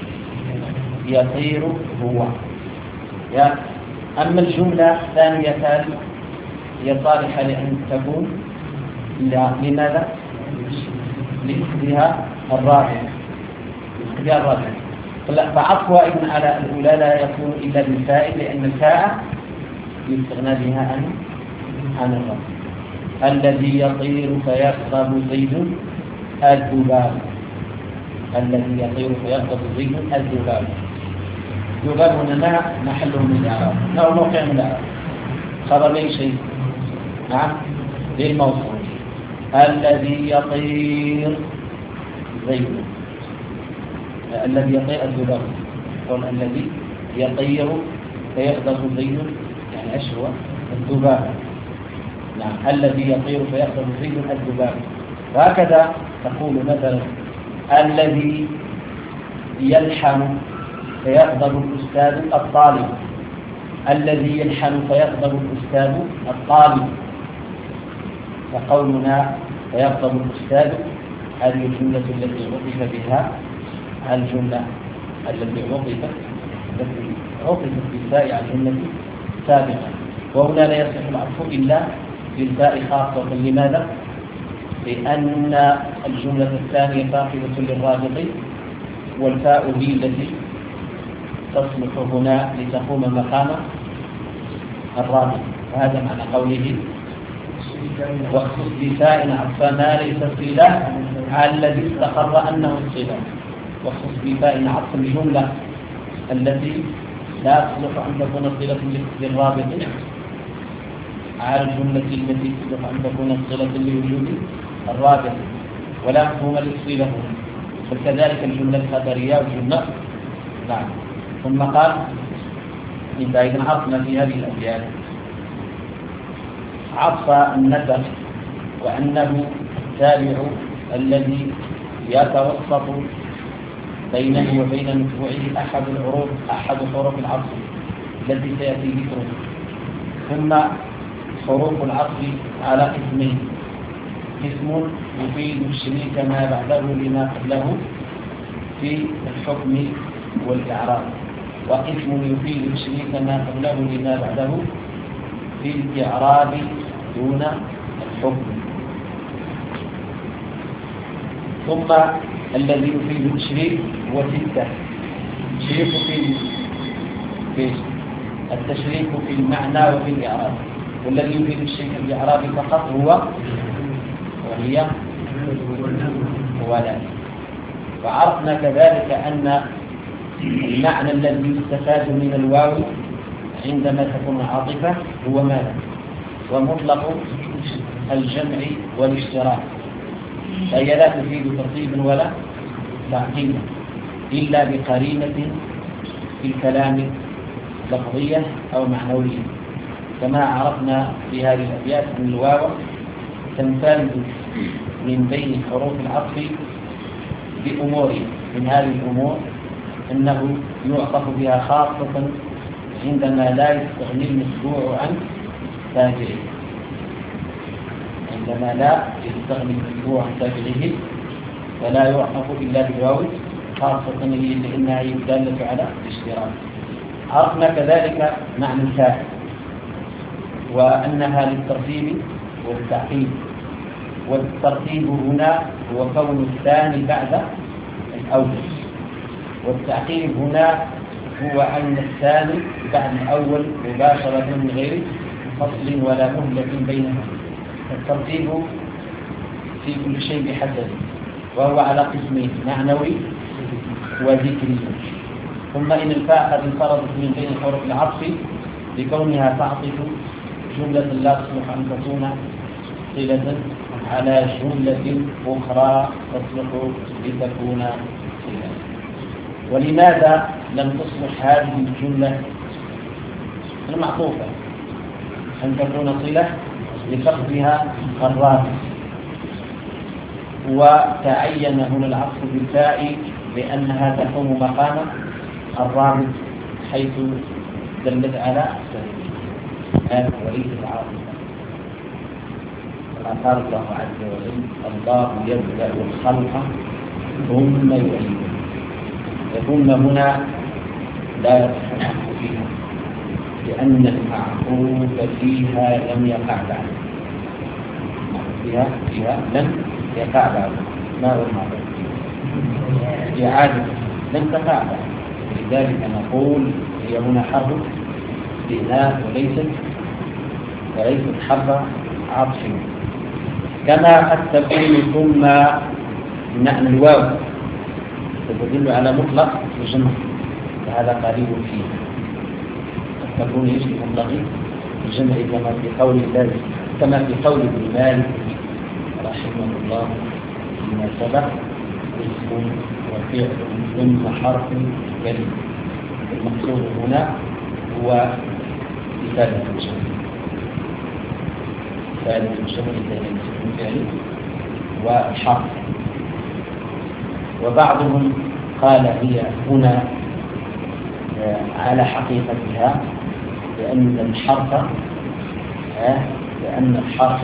يطير هو. يا أما الجملة الثانية هي صالحة لأن تكون لا. لماذا؟ لإخذها الرابع لإخذها الرابع فعطفها إذن على الأولى لا يكون إلا بالفاء، لأن الفاء يستغنى بها عن عن الرفع. الذي يطير فيغضب زيد الذباب. الذي يطير فيغضب زيد الذباب. الذباب هنا ما محله من الإعراب، لا موقع من الإعراب، خبر أي شيء. نعم للموصول. الذي يطير زيد، الذي يطير الذباب، قول الذي يطير فيغضب زيد، يعني ايش هو؟ الذباب. نعم الذي يطير فيغضب زيد الذباب. وهكذا تقول مثلا الذي يلحن فيغضب الأستاذ الطالب. الذي يلحن فيغضب الأستاذ الطالب. فقولنا فيغضب الأستاذ هذه الجملة التي عطف بها الجملة التي عطفت التي عطفت بالفاء على الجملة سابقا. وهنا لا يصح العطف إلا بالفاء خاصة. لماذا؟ لأن الجملة الثانية فاقدة للرابط، والفاء هي التي تصلح هنا لتقوم مقام الرابط. وهذا معنى قوله واخصص بفاء عطف ما ليس صلة على الذي استقر أنه صلة. واخصص بفاء عطف الجملة التي لا تصلح أن تكون صلة للرابط على الجملة التي تصلح أن تكون صلة لوجود الرابط، ولا مفهوم للصلة. وكذلك الجملة الخبرية والجملة. نعم. ثم قال إذا إذن عرفنا في هذه الأبيات عطف النسق، وأنه التابع الذي يتوسط بينه وبين متبوعه أحد العروض أحد حروف العطف التي سيأتي ذكره. ثم حروف العطف على قسمين: اسم يفيد الشريك ما بعده لما قبله في الحكم والإعراب، واسم يفيد الشريك ما قبله لما بعده في الإعراب دون الحكم. ثم الذي يفيد التشريك هو ستة. التشريك في التشريك في المعنى وفي الإعراب، والذي يفيد الشريك في الإعراب فقط هو وهي ولا. وعرفنا كذلك أن المعنى الذي يستفاد من الواو عندما تكون عاطفة هو ماذا؟ ومطلق الجمع والاشتراك، فهي لا تفيد ترتيبا ولا تعقيبا إلا بقرينة في الكلام لفظية أو معنوية. كما عرفنا في هذه الأبيات أن الواو تنفرد من بين حروف العطف بأمور. من هذه الأمور أنه يعطف بها خاصة عندما لا يستغني المتبوع عن تابعه، عندما لا يستغني المتبوع عن تابعه فلا يعطف إلا بالواو خاصة لأنها دالة على الاشتراك. عرفنا كذلك معنى الفاء وأنها للترتيب والتعقيب، والترتيب هنا هو كون الثاني بعد الأول، والتعقيب هنا هو أن الثاني بعد الأول مباشرة من غير فصل ولا مهلة بينهم. الترتيب في كل شيء بحسب، وهو على قسمين: معنوي وذكري. ثم إن الفاء قد انفردت من بين حروف العطف لكونها تعطف جملة لا تصلح أن تكون صلة على جملة أخرى تصلح لتكون صلة. ولماذا لم تصلح هذه الجملة المعطوفة أن تكون صلة لفقدها الرابط؟ وتعين هنا العطف بالفاء لأنها تقوم مقام الرابط حيث دلت على هذا وليس العاطفة. قال الله عز وجل: الله يبدأ الخلق ثم يعيده. ثم هنا لا يصح العطف فيها لأن المعطوف فيها لم يقع بعد. فيها فيها لم يقع بعد. ما هو المعطوف؟ إعادة لم تقع بعد. لذلك نقول هي هنا حرف استئناف وليست وليست حرف عطف، كما قد تكون ثم نعم الواو تدل على مطلق الجمع، وهذا قريب فيه. قد تكون ايش مطلق الجمع كما في قول الله كما في قول ابن مالك رحمه الله فيما سبق: اسم وفعل ثم حرف كلمة. المقصود هنا هو إفادة الجمع، إفادة الجمع بين الاسم الفعلي والحرف. وبعضهم قال هي هنا على حقيقتها لأن الحرف لأن الحرف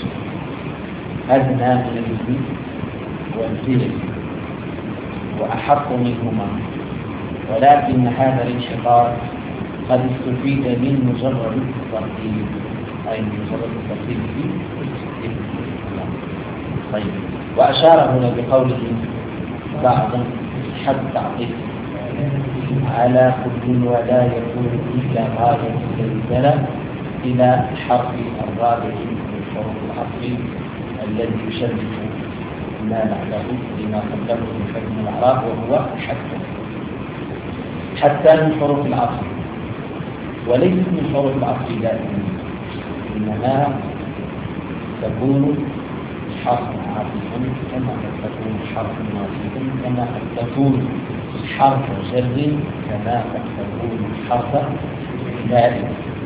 أدنى من الاسم والفعل وأحق منهما، ولكن هذا الانشقاق قد استفيد من مجرد الترتيب، أي مجرد الترتيب في طيب. وأشار هنا بقوله بعضا حد تعطيل على كل ولا يكون إلا غاية الزلزلة إلى حرف الرابع من حروف العطف الذي يشرف ما بعده لما قبله من حكم الأعراب، وهو حتى حتى من حروف العطف، وليس من حروف العطف دائما، إنما تكون حرف عاطفا كما قد تكون حرف ناصب، كما قد تكون حرف جر، كما قد تكون حرف دال.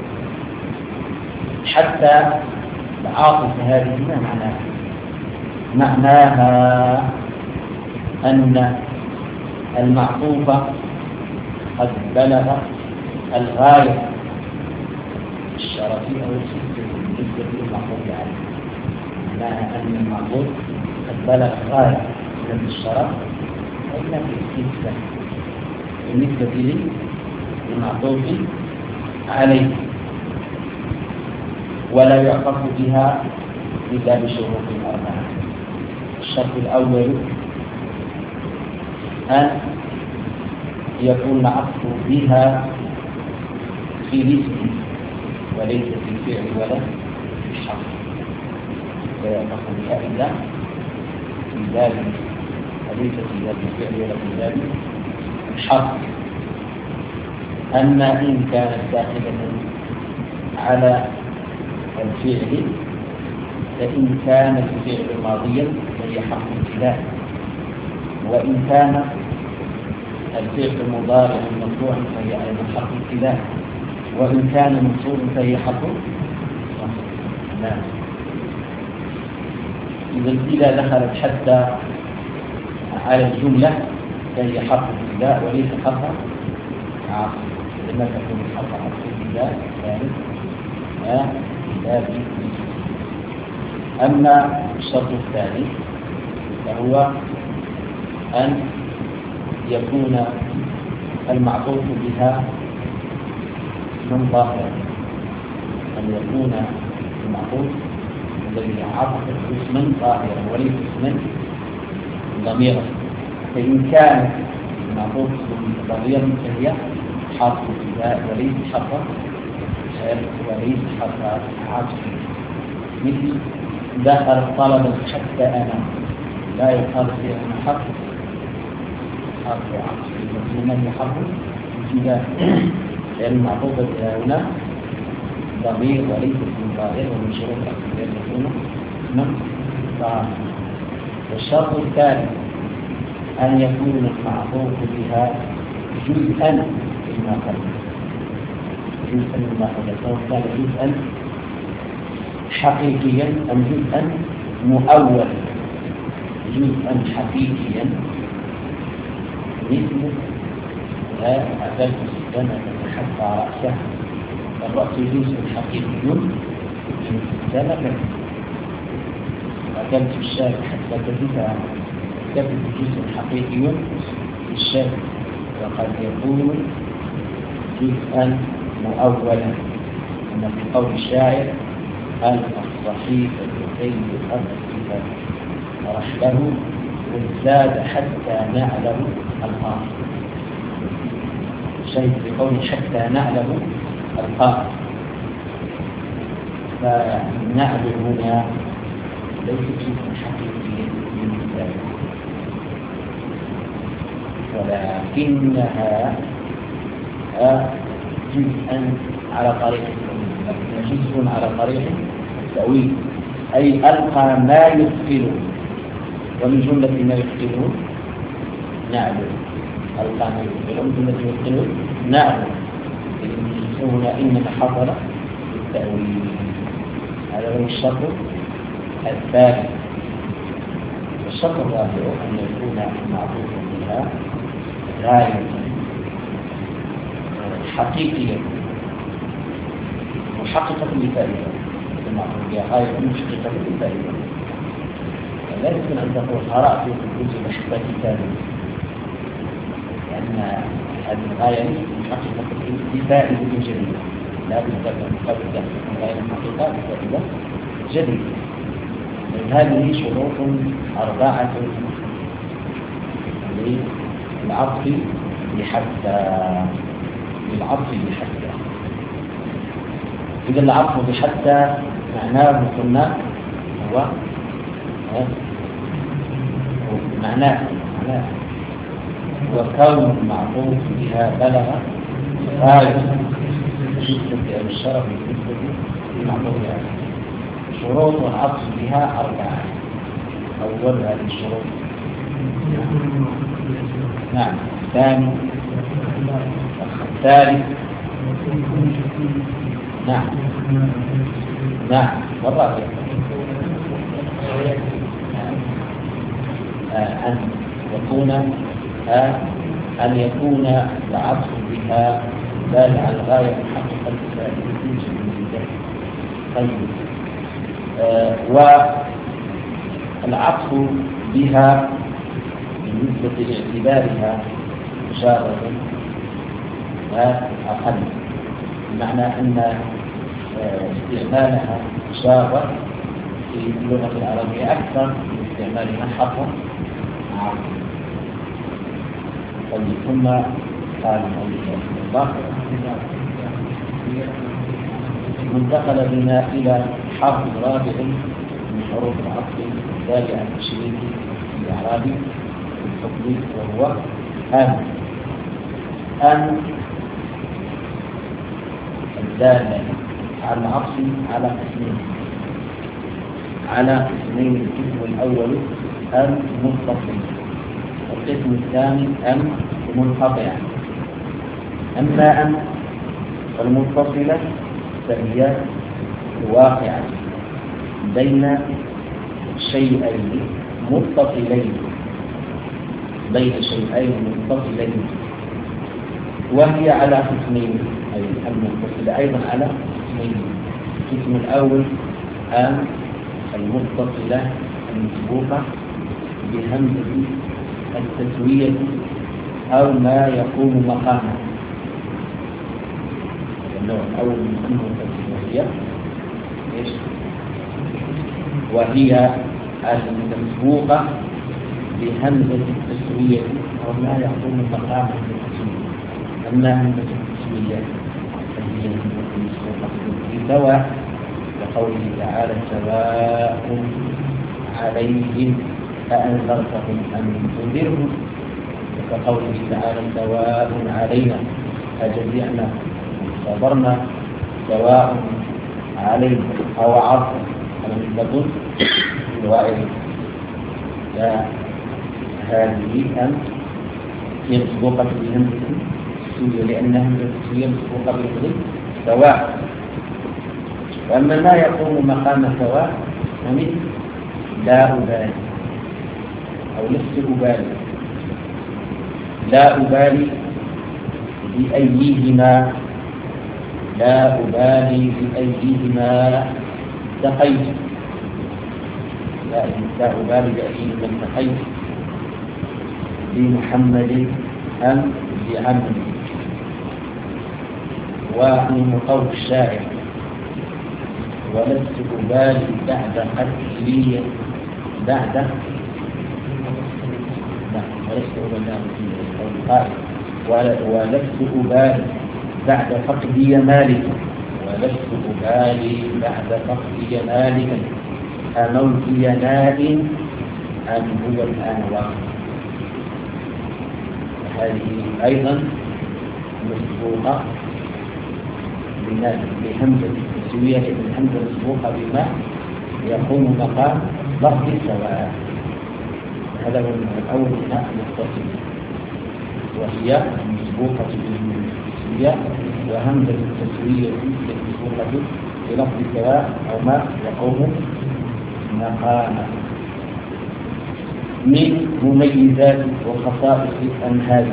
حتى العاطفة هذه ما معناها؟ معناها أن المعطوف قد بلغ الغاية الشرفية أو الستة بالنسبة للمعطوف عليه. معناها أن المعطوف قد بلغ غاية من الشرف إلا في الستة بالنسبة للمعطوف عليه، ولا يعطف بها إلا بشروط أربعة. الشرط الأول أن يكون العطف بها في الاسم وليس في الفعل ولا في الحرف، لا يعطف بها إلا في ذلك وليس في ذلك الفعل ولا في ذلك الحرف. أما إن كانت داخلة على الفعل فإن كان الفعل ماضيا فهي حرف ابتداء، وإن كان الفعل مضارع مرفوع فهي أيضا حرف ابتداء، وإن كان منصوب فهي حرف نعم. إذا إذا دخلت حتى على الجملة فهي حرف ابتداء وليس حرف عاطف، لما تكون حرف حرف ابتداء ثالث لا في. أما الشرط الثاني فهو أن يكون المعطوف بها من ظاهر، أن يكون المعطوف الذي عطف اسما ظاهرا وليس اسما ضميرا. فإن كان المعطوف ضميرا فهي حرف ابتداء وليس حرف وليس حرف عطف، مثل دخل طلبا حتى أنا، لا يقال فيه أنا حرف حرف عطف، المسلمين حرف ابتداء، لأن المعطوفة هنا ضمير وليس من ظاهر، ومن شروط الأصلية يكون من ظاهر. والشرط الثالث أن يكون المعطوف بها جزءا مما قبل، جزءا مما قبل، سواء كان جزءا حقيقيا أم جزءا مؤولا. جزءا حقيقيا مثل لا أزلت السنة تتحدى رأسها، الرأس جزء حقيقي من السنة، أكلت الشاة حتى تزيدها كبد جزء حقيقي في الشاة، وقد يكون جزءا مؤولا، كما في قول الشاعر: الصحيفة كي أصحف رحله وازداد حتى نعله الآخر. شهد بقوله حتى نعلم القائل. فنعلم هنا ليست جزءا حقيقيا من ذلك، ولكنها جزءا على طريق التأويل، جزء على طريق التأويل، أي ألقى ما يثقله، ومن جملة ما يثقله نعلم، ألقى ما يثقله من جملة ما يثقله نعلم، هنا إنما حصل التأويل. هذا هو الشرط الثالث. الشرط الرابع أن يكون معطوفا بها غاية حقيقية محققة لفائدة، المعطوف بها غاية محققة لفائدة. لا يمكن أن تقول قرأت في الكتب حتى كتابا، لأن هذه الغاية محققة لفائدة جديدة، لا بد أن تقابل تحقيق غاية محققة لفائدة جديدة. هذه شروط أربعة للعطف بحتى للعطف بحتى. إذا العطف بحتى معناه قلنا هو معناه معناه هو كون المعطوف بها بلغ غاية شدة أو الشرف بالنسبة للمعطوف بها. شروط العطف بها أربعة. أول هذه الشروط نعم. الثاني الثالث نعم نعم والرابع أن يكون أن يكون العطف بها بالغ الغاية محققا لفائدة جديدة. طيب آه والعطف بها بالنسبة لاعتبارها مجرد أقل، بمعنى أن استعمالها جار في اللغة العربية أكثر من استعمالها حقا عام. طيب ثم قال الله انتقل بنا إلى حرف رابع من حروف العطف التالي عن التشريك الإعرابي الحكمي، وهو أن. أن الدالة على العطف على قسمين على قسمين القسم الأول أن متصل، والقسم الثاني أن منقطع. أما أن المتصلة فهي واقعة بين شيئين متصلين بين شيئين متصلين وهي على قسمين، أي المتصلة أيضا على قسمين. القسم الأول أن المتصلة المسبوقة بهمزة التسوية أو ما يقوم مقامها. النوع الأول من همزة التسوية وهي المسبوقة بهمزة التسوية أو ما يقوم مقامها في التسوية. أما همزة التسوية فهي همزة مسبوقة سواء، وقوله تعالى سواء عليهم أأنذرتهم أم تنذرهم، وكقوله تعالى سواء علينا أجزعنا صبرنا سواء علينا أو عرض أنذرتم الواعظين. هذه أن هي مسبوقة بهمزة التسوية لأنها همزة التسوية مسبوقة بهمزة سواء. وأما ما يقوم مقام سواء فمثل لا أبالي أو لست أبالي. لا أبالي بأيهما لا أبالي بأيهما اتقيت. لا أبالي بأيهما اتقيت بمحمد أم بعمد. ومن قول الشاعر ولست أبالي بعد قتلي بعد لا ولست أبالي قول القائل ولست أبالي بعد فقدي مالك ولست أبالي بعد فقدي مالك أموتي ناد أم هو الآن واقع. هذه أيضا مسبوقة بهمزة التسوية، الهمزة مسبوقة بما يقوم مقام لفظ السواء. هذا هو الأول منها المتصل، وهي مسبوقة بالتسوية، وهمزة التسوية مسبوقة بلفظ السواء أو ما يقوم مقامه. من مميزات وخصائص أن هذه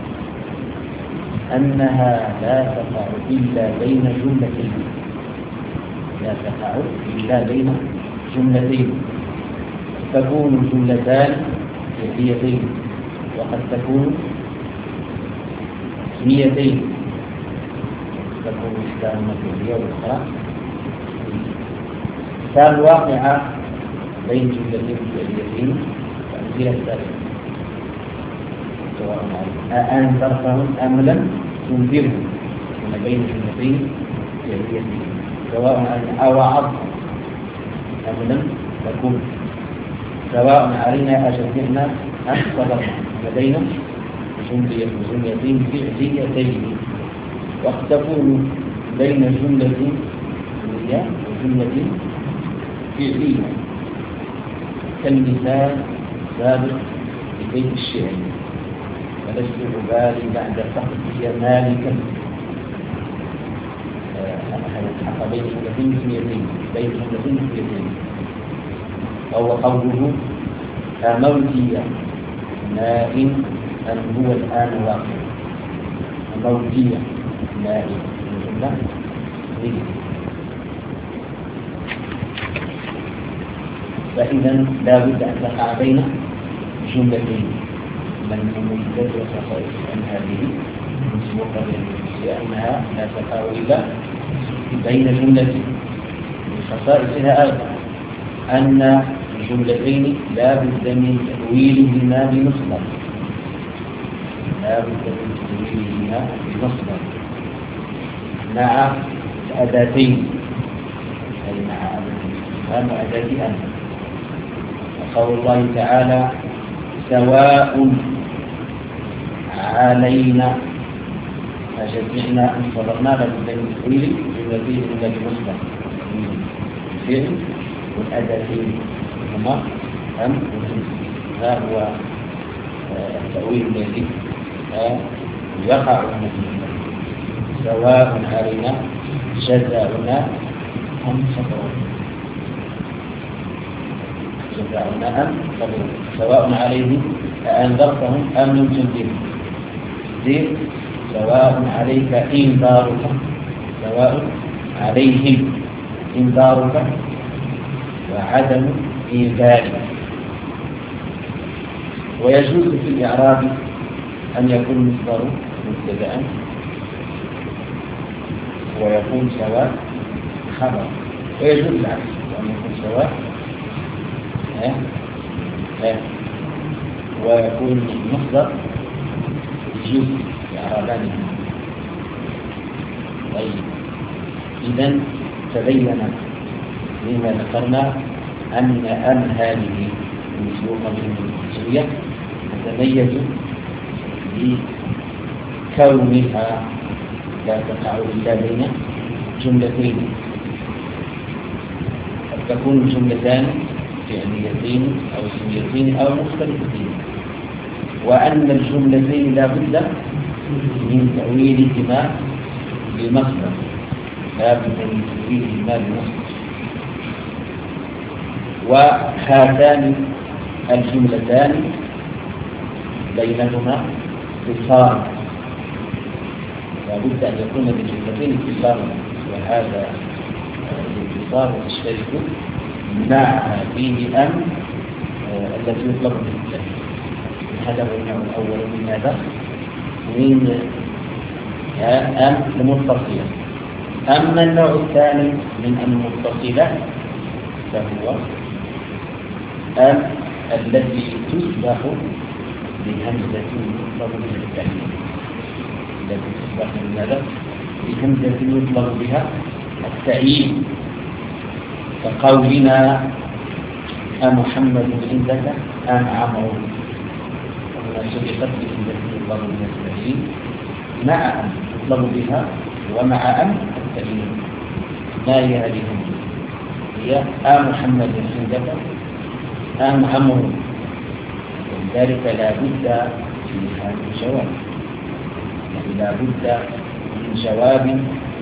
أنها لا تقع إلا بين جملتين، لا تقع إلا بين جملتين، تكون جملتان فعليتين وقد تكون اسميتين، تكون إحداهما فعلية والأخرى كان واقعة بين جملتين فعليتين. فأمثلة ذلك سواء أنذرتهم أم لم تنذرهم من بين جملتين فعليتين، سواء أوعظتهم أم لم تكن، سواء علينا أشجعنا أم صبرنا، لدينا جملتين فعليتين. وقد تكون بين جملة فعلية وجملة فعلية كالمثال السابق في بيت الشعر: ولست أبالي بعد فقدي مالكا. هذا الحق بين جملتين فعليتين، بين جملتين فعليتين. وهو قوله: أموتي نائم أم هو الآن واقع. أموتي نائم الجملة هي. فإذا لا بد أن تقع بين جملتين. من مميزات وخصائص أن هذه مسبوقة لأنها لا تقع إلا بين جملتين. من خصائصها أيضا أن الجملتين لا بد من تأويلهما بمصدر، لا بد من تأويلهما بمصدر مع أداتين، أي مع أداتين وأداة أن. وقول الله تعالى: سواء علينا أشجعنا أن صبرنا. لا بد من تأويل جملتين إلا بمصدر الفعل والأداتين هما أم وهم. هذا هو التأويل الذي يقع مثلا: سواء علينا جزاؤنا أم صبرنا، جزاؤنا أم صبرنا، سواء عليهم أأنذرتهم أم لم تنذرهم، سواء عليك إنذارك، سواء عليهم إنذارك وعدم إنذارك. ويجوز في الإعراب أن يكون مصدر مبتدأ ويكون سواء خبر، ويجوز العكس أن يكون سواء ها ها ويكون مصدر يجوز إعرابان. طيب، إذن تبين مما ذكرنا أن أن هذه المسبوقة بالتسوية تتميز بكونها لا تقع إلا بين جملتين، قد تكون الجملتان فعليتين أو اسميتين أو مختلفتين، وأن الجملتين لا بد من تأويلهما بمصدر، لا بد من تأويلهما بمصدر. وهاتان الجملتان بينهما اتصال، لا بد أن يكون للجملتين اتصال، وهذا الاتصال تشترك معها فيه أم التي يطلب منها. هذا هو النوع الأول من هذا، من أم المتصلة. أما النوع الثاني من أم المتصلة فهو أم التي تسبق بهمزة مطلق التأنيث، التي تصبح بماذا؟ بهمزة يطلب بها التأييد، كقولنا أمحمد عندك أم عمرو، وهنا سبقت بهمزة يطلب بها التأييد مع أم يطلب بها ومع أم التأييد. ما هي هذه الهمزة؟ هي أمحمد عندك أم عمرو، ولذلك لا بد فيها من جواب، يعني لا بد من جواب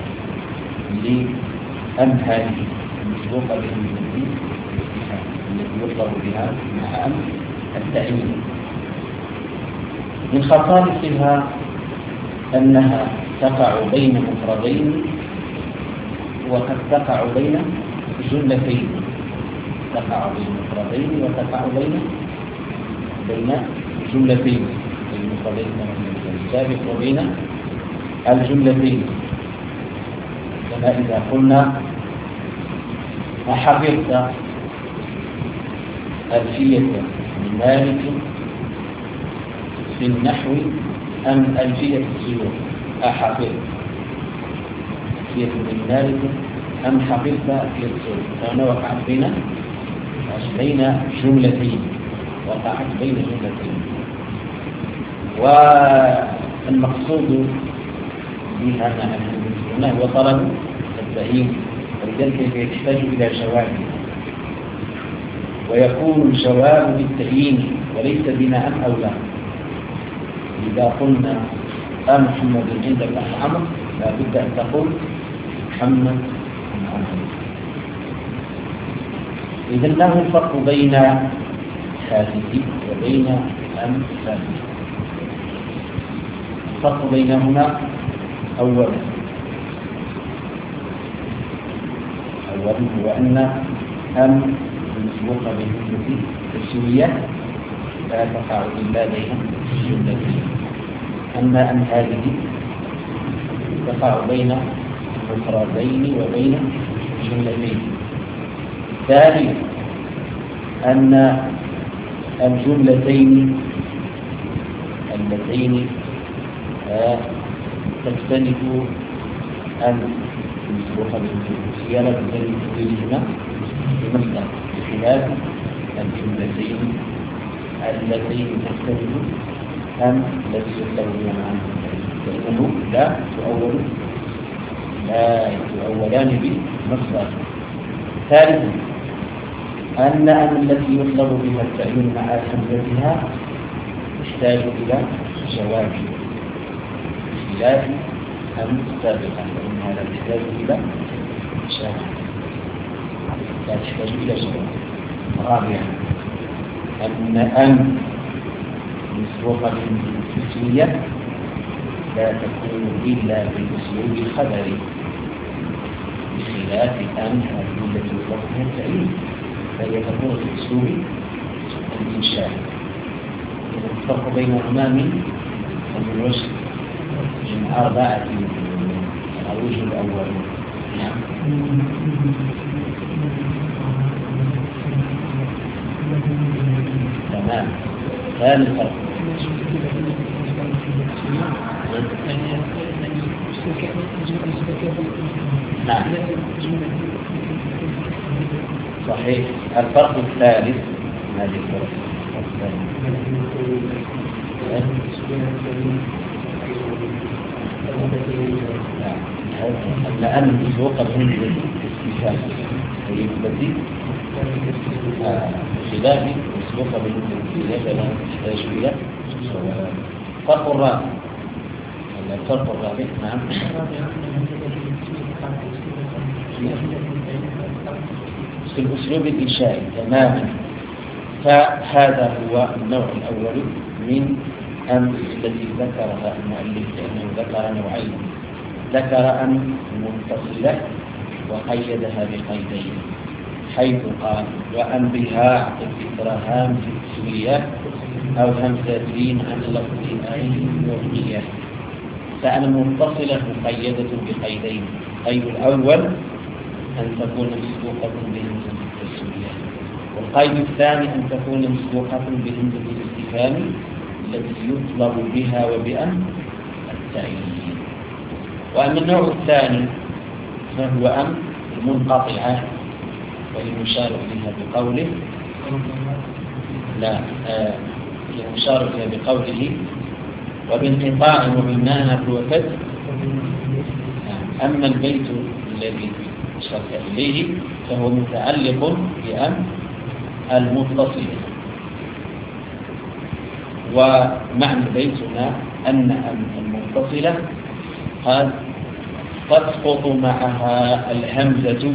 لأم هذه المسبوقة بالهمزة التي يطلب بها مع أم التأييد. من خصائصها أنها تقع بين مفردين وقد تقع بين جملتين، تقع بين مفردين وتقع بين بين جملتين، بين مفردين السابق وبين الجملتين. كما إذا قلنا أحفظت ألفية من مالك في النحو أم ألفية السيوف؟ أحفظت ألفية من مالك أم حفظت ألفية السيوف؟ فهنا وقعت بين بين جملتين، وقعت بين جملتين. والمقصود بها مع هنا هو طلب التأييد، ولذلك يحتاج إلى جواب، ويكون الجواب بالتأييد وليس بناء أو لا. إذا قلنا أمحمد عندك أم عمرو لا بد أن تقول محمد أم عمرو. إذن له الفرق بين هذه وبين أم هذه. الفرق بينهما أولا أولا هو أن أم المسبوقة بالهمزة التسوية لا تقع إلا بين جملتين، أما أم هذه تقع بين مفردين وبين جملتين. ثانيا أن الجملتين اللتين تجتنب أن المسبوقة بالهمزة لا تجتنب تقويلهما بمصدر، بخلاف الجملتين اللتين تجتنب أم التي يطلب بها معا، فإنه لا تؤول لا تؤولان بمصدر. ثالثا أن أم التي يطلب بها التأييد مع همزتها تحتاج إلى جواب، بخلاف أم سابقا فإنها لا تحتاج إلى جواب، لا تحتاج إلى جواب. رابعا أن أم مسبوقة بالتسوية لا تكون إلا بالأسلوب الخبري، بخلاف أم هذه التي يطلق بها التأييد فهي تكون في أسلوب الإنشاء. إذا الفرق بينهما من الوجه من أربعة الوجه الأول. نعم. تمام. ثاني الفرق نعم صحيح. الفرق الثالث من هذه الفرق أن أن مسبوقة بالهمزة الاستفهام هي التي خلاف مسبوقة بالهمزة الاستفهام لا تحتاج إلى جواب. الفرق الرابع الفرق الرابع نعم في الأسلوب الإنشائي تماما. فهذا هو النوع الأول من أم التي ذكرها المؤلف، لأنه ذكر نوعين، ذكر أم متصلة وقيدها بقيدين، حيث قال وأم بها عقد إكراهام في التسوية أو همزتين عن لفظ آيين وغنية. فأم متصلة مقيدة بقيدين، القيد الأول أن تكون مسبوقة بهمزة التسوية، والقيد الثاني أن تكون مسبوقة بهمزة الاستفهام التي يطلب بها وبأن مستعين. وأما النوع الثاني فهو أم المنقطعة، والمشار إليها بقوله لا آه المشار إليها بقوله وبانقطاع وبالمعنى وكد. أما البيت الذي أشرت إليه فهو متعلق بأم المتصلة، ومعنى البيت هنا أن أم المتصلة قد تسقط معها الهمزة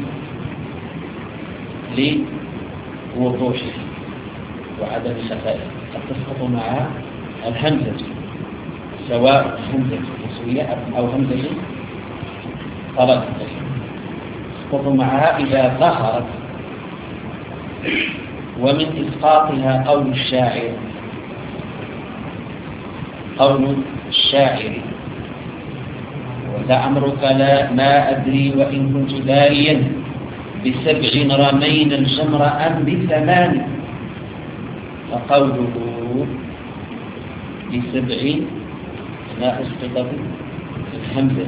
لوضوحها وعدم خفائها، قد تسقط معها الهمزة سواء همزة تسوية أو همزة طلب، تسقط معها إذا ظهرت. ومن إسقاطها قول الشاعر قول الشاعر لعمرك لا ما أدري وإن كنت داريا بسبع رمينا الجمر أم بثمان، فقوله بسبع ما أسقط الهمزة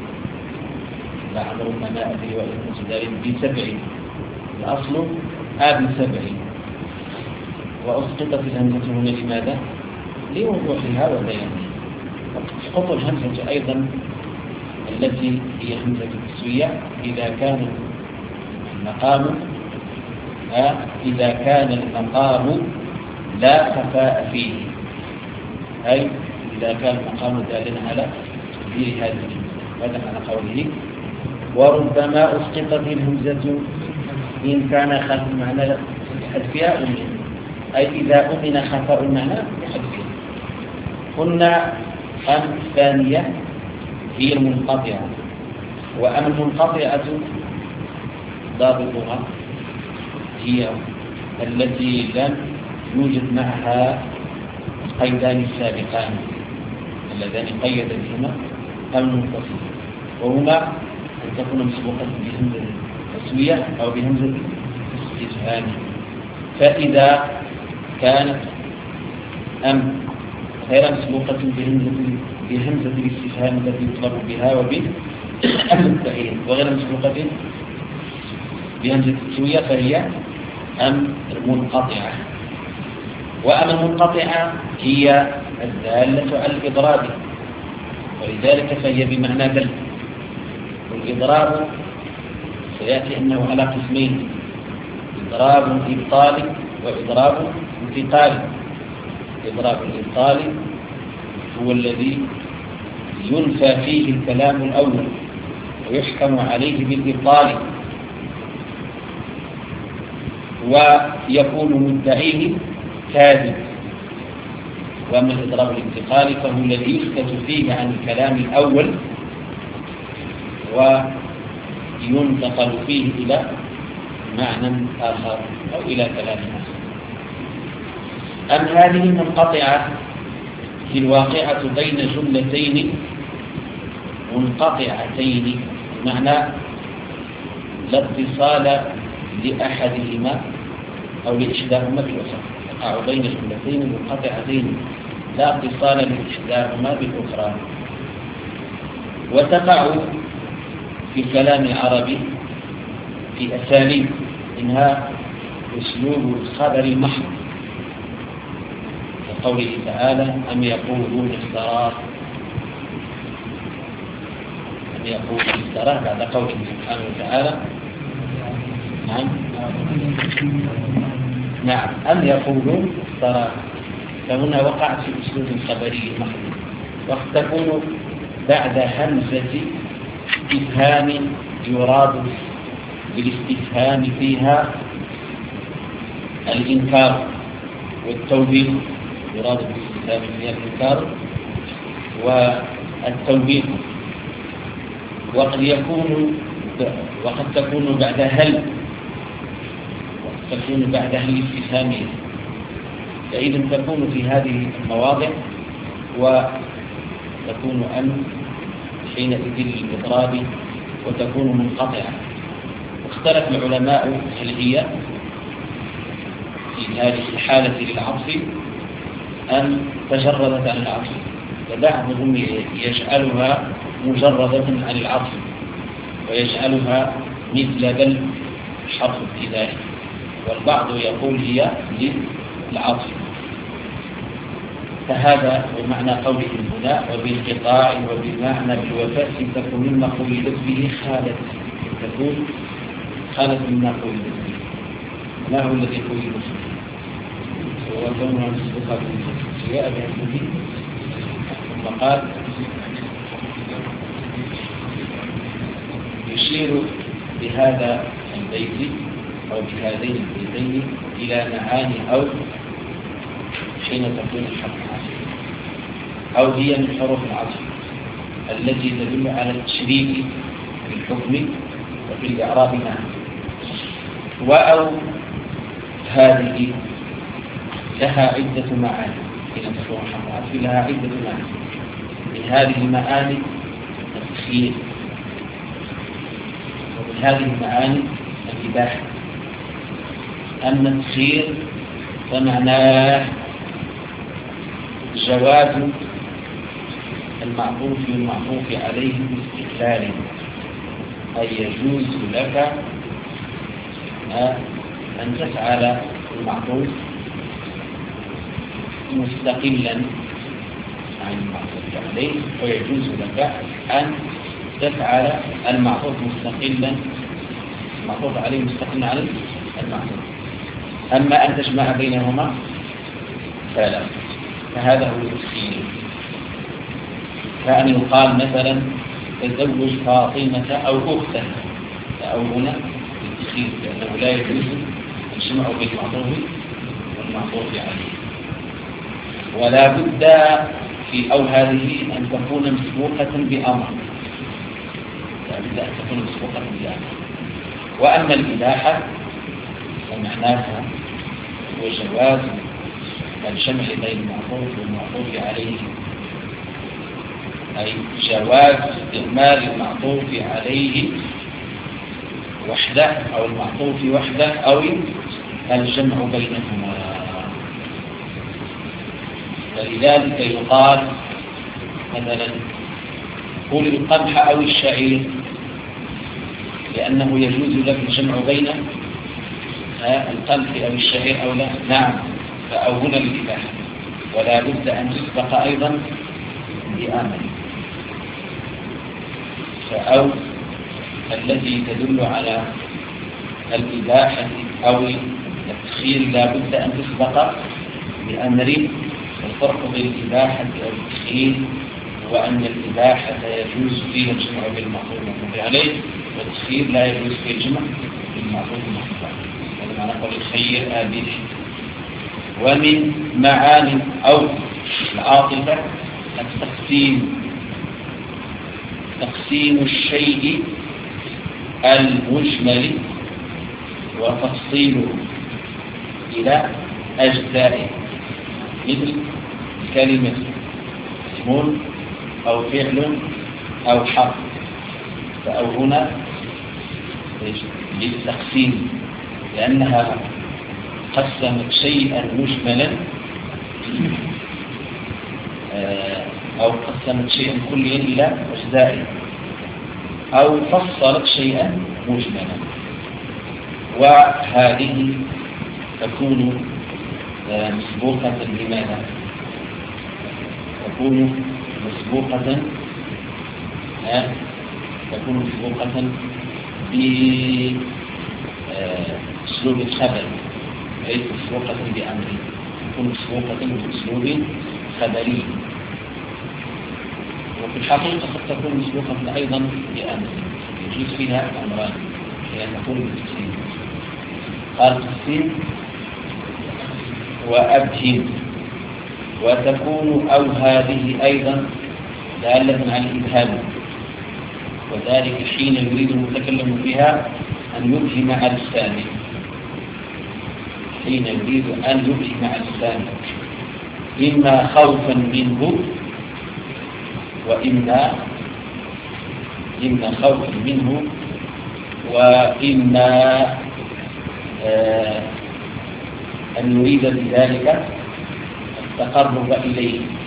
لعمرك ما أدري وإن كنت داريا بسبع، الأصل آب سبع، وأسقطت الهمزة هنا لماذا؟ لوضوحها وبيانها. تسقط الهمزة أيضا التي هي همزة التسوية إذا كان المقام آه إذا كان المقام لا خفاء فيه، أي إذا كان المقام دالا على تكبير هذه الهمزة. هذا معنى قوله وربما أسقطت الهمزة إن كان خاف المعنى بحذفها أمن، أي إذا أمن خفاء المعنى بحذفها. قلنا أم الثانية هي المنقطعة، وأم المنقطعة ضابطها هي التي لم يوجد معها قيدان السابقان اللذان قيد بهما المنفصل، وهما أن تكون مسبوقة بهمزة التسوية أو بهمزة الاستفهام. فإذا كانت أم غير مسبوقة بهمزة بهمزة الاستفهام التي يطلب بها وبأم التعيين، وغير مسبوقة بهمزة التسوية فهي أم المنقطعة. وأم المنقطعة هي الدالة على الإضراب، ولذلك فهي بمعنى دل. والإضراب سيأتي أنه على قسمين: إضراب إبطالي وإضراب انتقالي. إضراب الإبطالي هو الذي ينفى فيه الكلام الأول ويحكم عليه بالإبطال، ويكون مدعيه كاذب. وأما الإضراب الانتقالي فهو الذي يسكت فيه عن الكلام الأول وينتقل فيه إلى معنى آخر أو إلى كلام آخر. أم هذه المنقطعة في الواقعة بين جملتين منقطعتين، بمعنى لا اتصال لأحدهما أو لإحداهما بالأخرى، تقع بين جملتين منقطعتين لا اتصال لإحداهما بالأخرى. وتقع في الكلام العربي في أساليب، منها أسلوب الخبر المحض كقوله تعالى أم يقولون افتراه، أم يقولون افتراه بعد قوله سبحانه وتعالى نعم نعم أم يقولون افتراه. فهنا وقعت في أسلوب خبري محض، وقد تكون بعد همزة استفهام يراد بالاستفهام فيها الإنكار والتوبيخ، يراد بالاستفهام فيها الإنكار والتوبيخ. وقد يكون وقد تكون بعد هل وقد تكون بعد هل استفهامية، فإذا تكون في هذه المواضع وتكون أن حينئذ للإضراب وتكون منقطعة. اختلف العلماء هل هي في هذه الحالة للعطف أم تجردت عن العطف، فبعضهم يجعلها مجردة عن العطف ويجعلها مثل بل حرف ابتدائي، والبعض يقول هي للعطف. فهذا ومعنى قوله هنا وبالقطاع وبمعنى بالوفاء تكون مما قيدت به خالد، تكون خالد مما قيدت به. ما هو الذي قيدت به؟ هو كونها مسبوقة بالسياء بعده. ثم قال يشير بهذا البيت أو بهذين البيتين إلى معاني أو حين تكون الحرف العطف، أو هي من حروف العطف التي تدل على التشريك في الحكم وفي الإعراب معا. وأو هذه لها عدة معاني، حين تكون الحرف العطف لها عدة معاني. من هذه المعاني التخيير، ومن هذه المعاني الإباحة. أما التخيير فمعناه جواز المعطوف والمعطوف عليه باستقلال، أي يجوز لك أن تفعل المعطوف مستقلا عن المعطوف عليه، ويجوز لك أن تفعل المعطوف مستقلا المعطوف عليه مستقلا عن المعطوف. أما أن تجمع بينهما فلا، فهذا هو التخيير. كأن يقال مثلا تزوج فاطمة أو أختها، أو هنا التخيير، لأنه لا يجوز الجمع بين المعطوف والمعطوف عليه. ولا بد في أو هذه أن تكون مسبوقة بأمر، لا بد أن تكون مسبوقة بأمر. وأما الإباحة ومعناها هو جواز الجمع بين المعطوف والمعطوف عليه، أي جواز استعمال المعطوف عليه وحده أو المعطوف وحده أو الجمع بينهما. فلذلك يقال مثلا قل القمح أو الشعير، لأنه يجوز لك الجمع بين القمح أو الشعير أو لا. نعم، فأو هنا الإباحة، ولا بد أن تسبق أيضا بآمن. فأو التي تدل على الإباحة أو التخيير لا بد أن تسبق بأمر. الفرق بين الإباحة أو التخيير هو أن الإباحة يجوز فيها الجمع بالمعطوف والمعطوف عليه، والتخيير لا يجوز فيه الجمع بالمعطوف والمعطوف عليه. هذا معنى قول الخير آبده. ومن معاني أو العاطفة التقسيم، تقسيم الشيء المجمل وتفصيله إلى أجزائه، مثل كلمة اسم أو فعل أو حرف. فأو هنا للتقسيم، لأنها قسمت شيئا مجملا أو قسمت شيئا كليا إلى أجزاء، أو فصلت شيئا مجملا. وهذه تكون مسبوقة بماذا؟ تكون مسبوقة تكون مسبوقة بأسلوب الخبر، ليس مسبوقة بأمر، تكون مسبوقة بأسلوب خبري. وفي الحقيقة قد تكون مسبوقة أيضا بأمر، يجوز فيها أمران لأن تكون بالتقسيم. قال تقسيم وأبهم. وتكون أو هذه أيضا دالة على الإبهام، وذلك حين يريد المتكلم بها أن يبهم على السامع، حين يريد أن يبهم على السامع، إما خوفا منه وإما إما خوفا منه وإما آه أن يريد بذلك التقرب إليه.